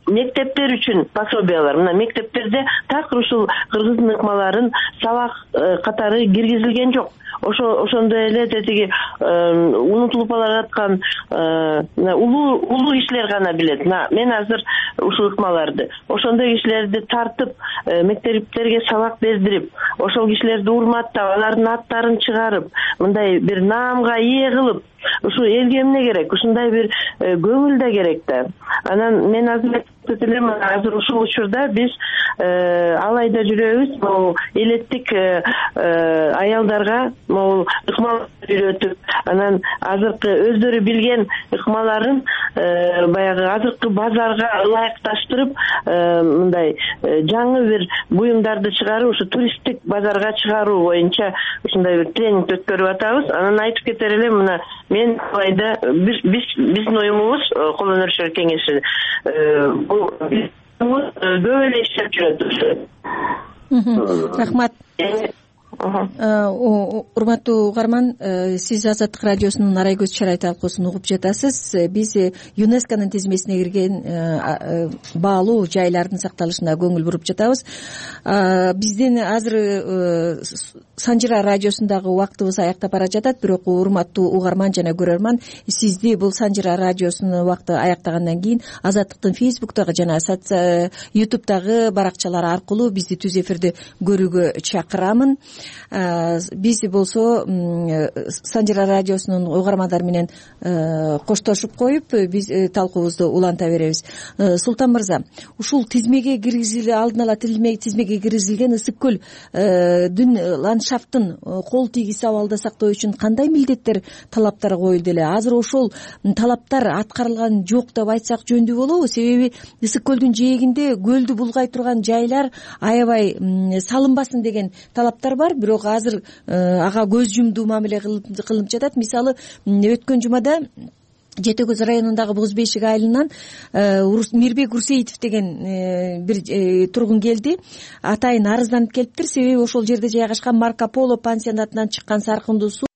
мектептер үчүн пособиялар, мына мектептерде так ушул кыргыздын ыкмаларын сабак катары киргизилген жок. Ошо ошондой эле тетиги унутулуп бара жаткан улуу улуу кишилер гана билет. Мен азыр ушул ыкмаларды ошондой кишилерди тартып мектептерге сабак бердирип, ошол кишилерди урматтап, алардын аттарын чыгарып, мындай бир наамга ээ кылып, ушу элге эмне керек? Ушундай бир көңүл да керек да. Анан мен азыр айтып элем, азыр ушул учурда биз алайда жүрөбүз, могу элеттик аялдарга могу ыкмал үйрөтүп, анан азыркы өздөрү билген ыкмаларын баягы азыркы базарга ылайыкташтырып, мындай жаңы бир буюмдарды чыгарып, ушу туристтик базарга чыгаруу боюнча ушундай бир тренинг өткөрүп атабыз. Анан айтып кетер элем, мына мен алайда биз биздин уюмубуз Кол өнөрчүлөр кеңеши бул көп эле иштеп жүрөт. Рахмат. Урматтуу угарман, сиз Азаттык радиосунун Арай көз чарай талкуусун угуп жатасыз. Биз ЮНЕСКОнун тизмесине кирген баалуу жайлардын сакталышына көңүл буруп жатабыз. Биздин азыр Санжыра радиосундагы убактыбыз аяктап бара жатат, бирок урматтуу угарман жана көрөрман, сизди бул Санжыра радиосунун убакты аяктагандан кийин Азаттыктын Фейсбуктагы жана Ютубтагы баракчалары аркылуу бизди түз эфирде көрүүгө чакырамын. Биз болсо Санжыра радиосунун угармандары менен коштошуп коюп, биз талкуубузду уланта беребиз. Султан мырза, ушул тизмеге киргизилген, алдын ала тизмеге киргизилген Ысык көлдүн ландшафтын кол тийгиси абалда сактоо үчүн кандай милдеттер, талаптар коюлду эле? Азыр ошол талаптар аткарылган жок деп айтсак жөндүү болобу? Себеби Ысык көлдүн жээгинде көлдү булгай турган жайлар аябай салынбасын деген талаптар бар, бирок азыр ага көз жумдуу мамиле кылынып жатат. Мисалы, өткөн жумада Жети көз районундагы Боз Бейшик айылынан Мирбек Урсеитов деген бир тургун келди. Атайын арызданып келиптир, себеби ошол жерде жайгашкан Марко Поло пансионатынан чыккан саркындуу суу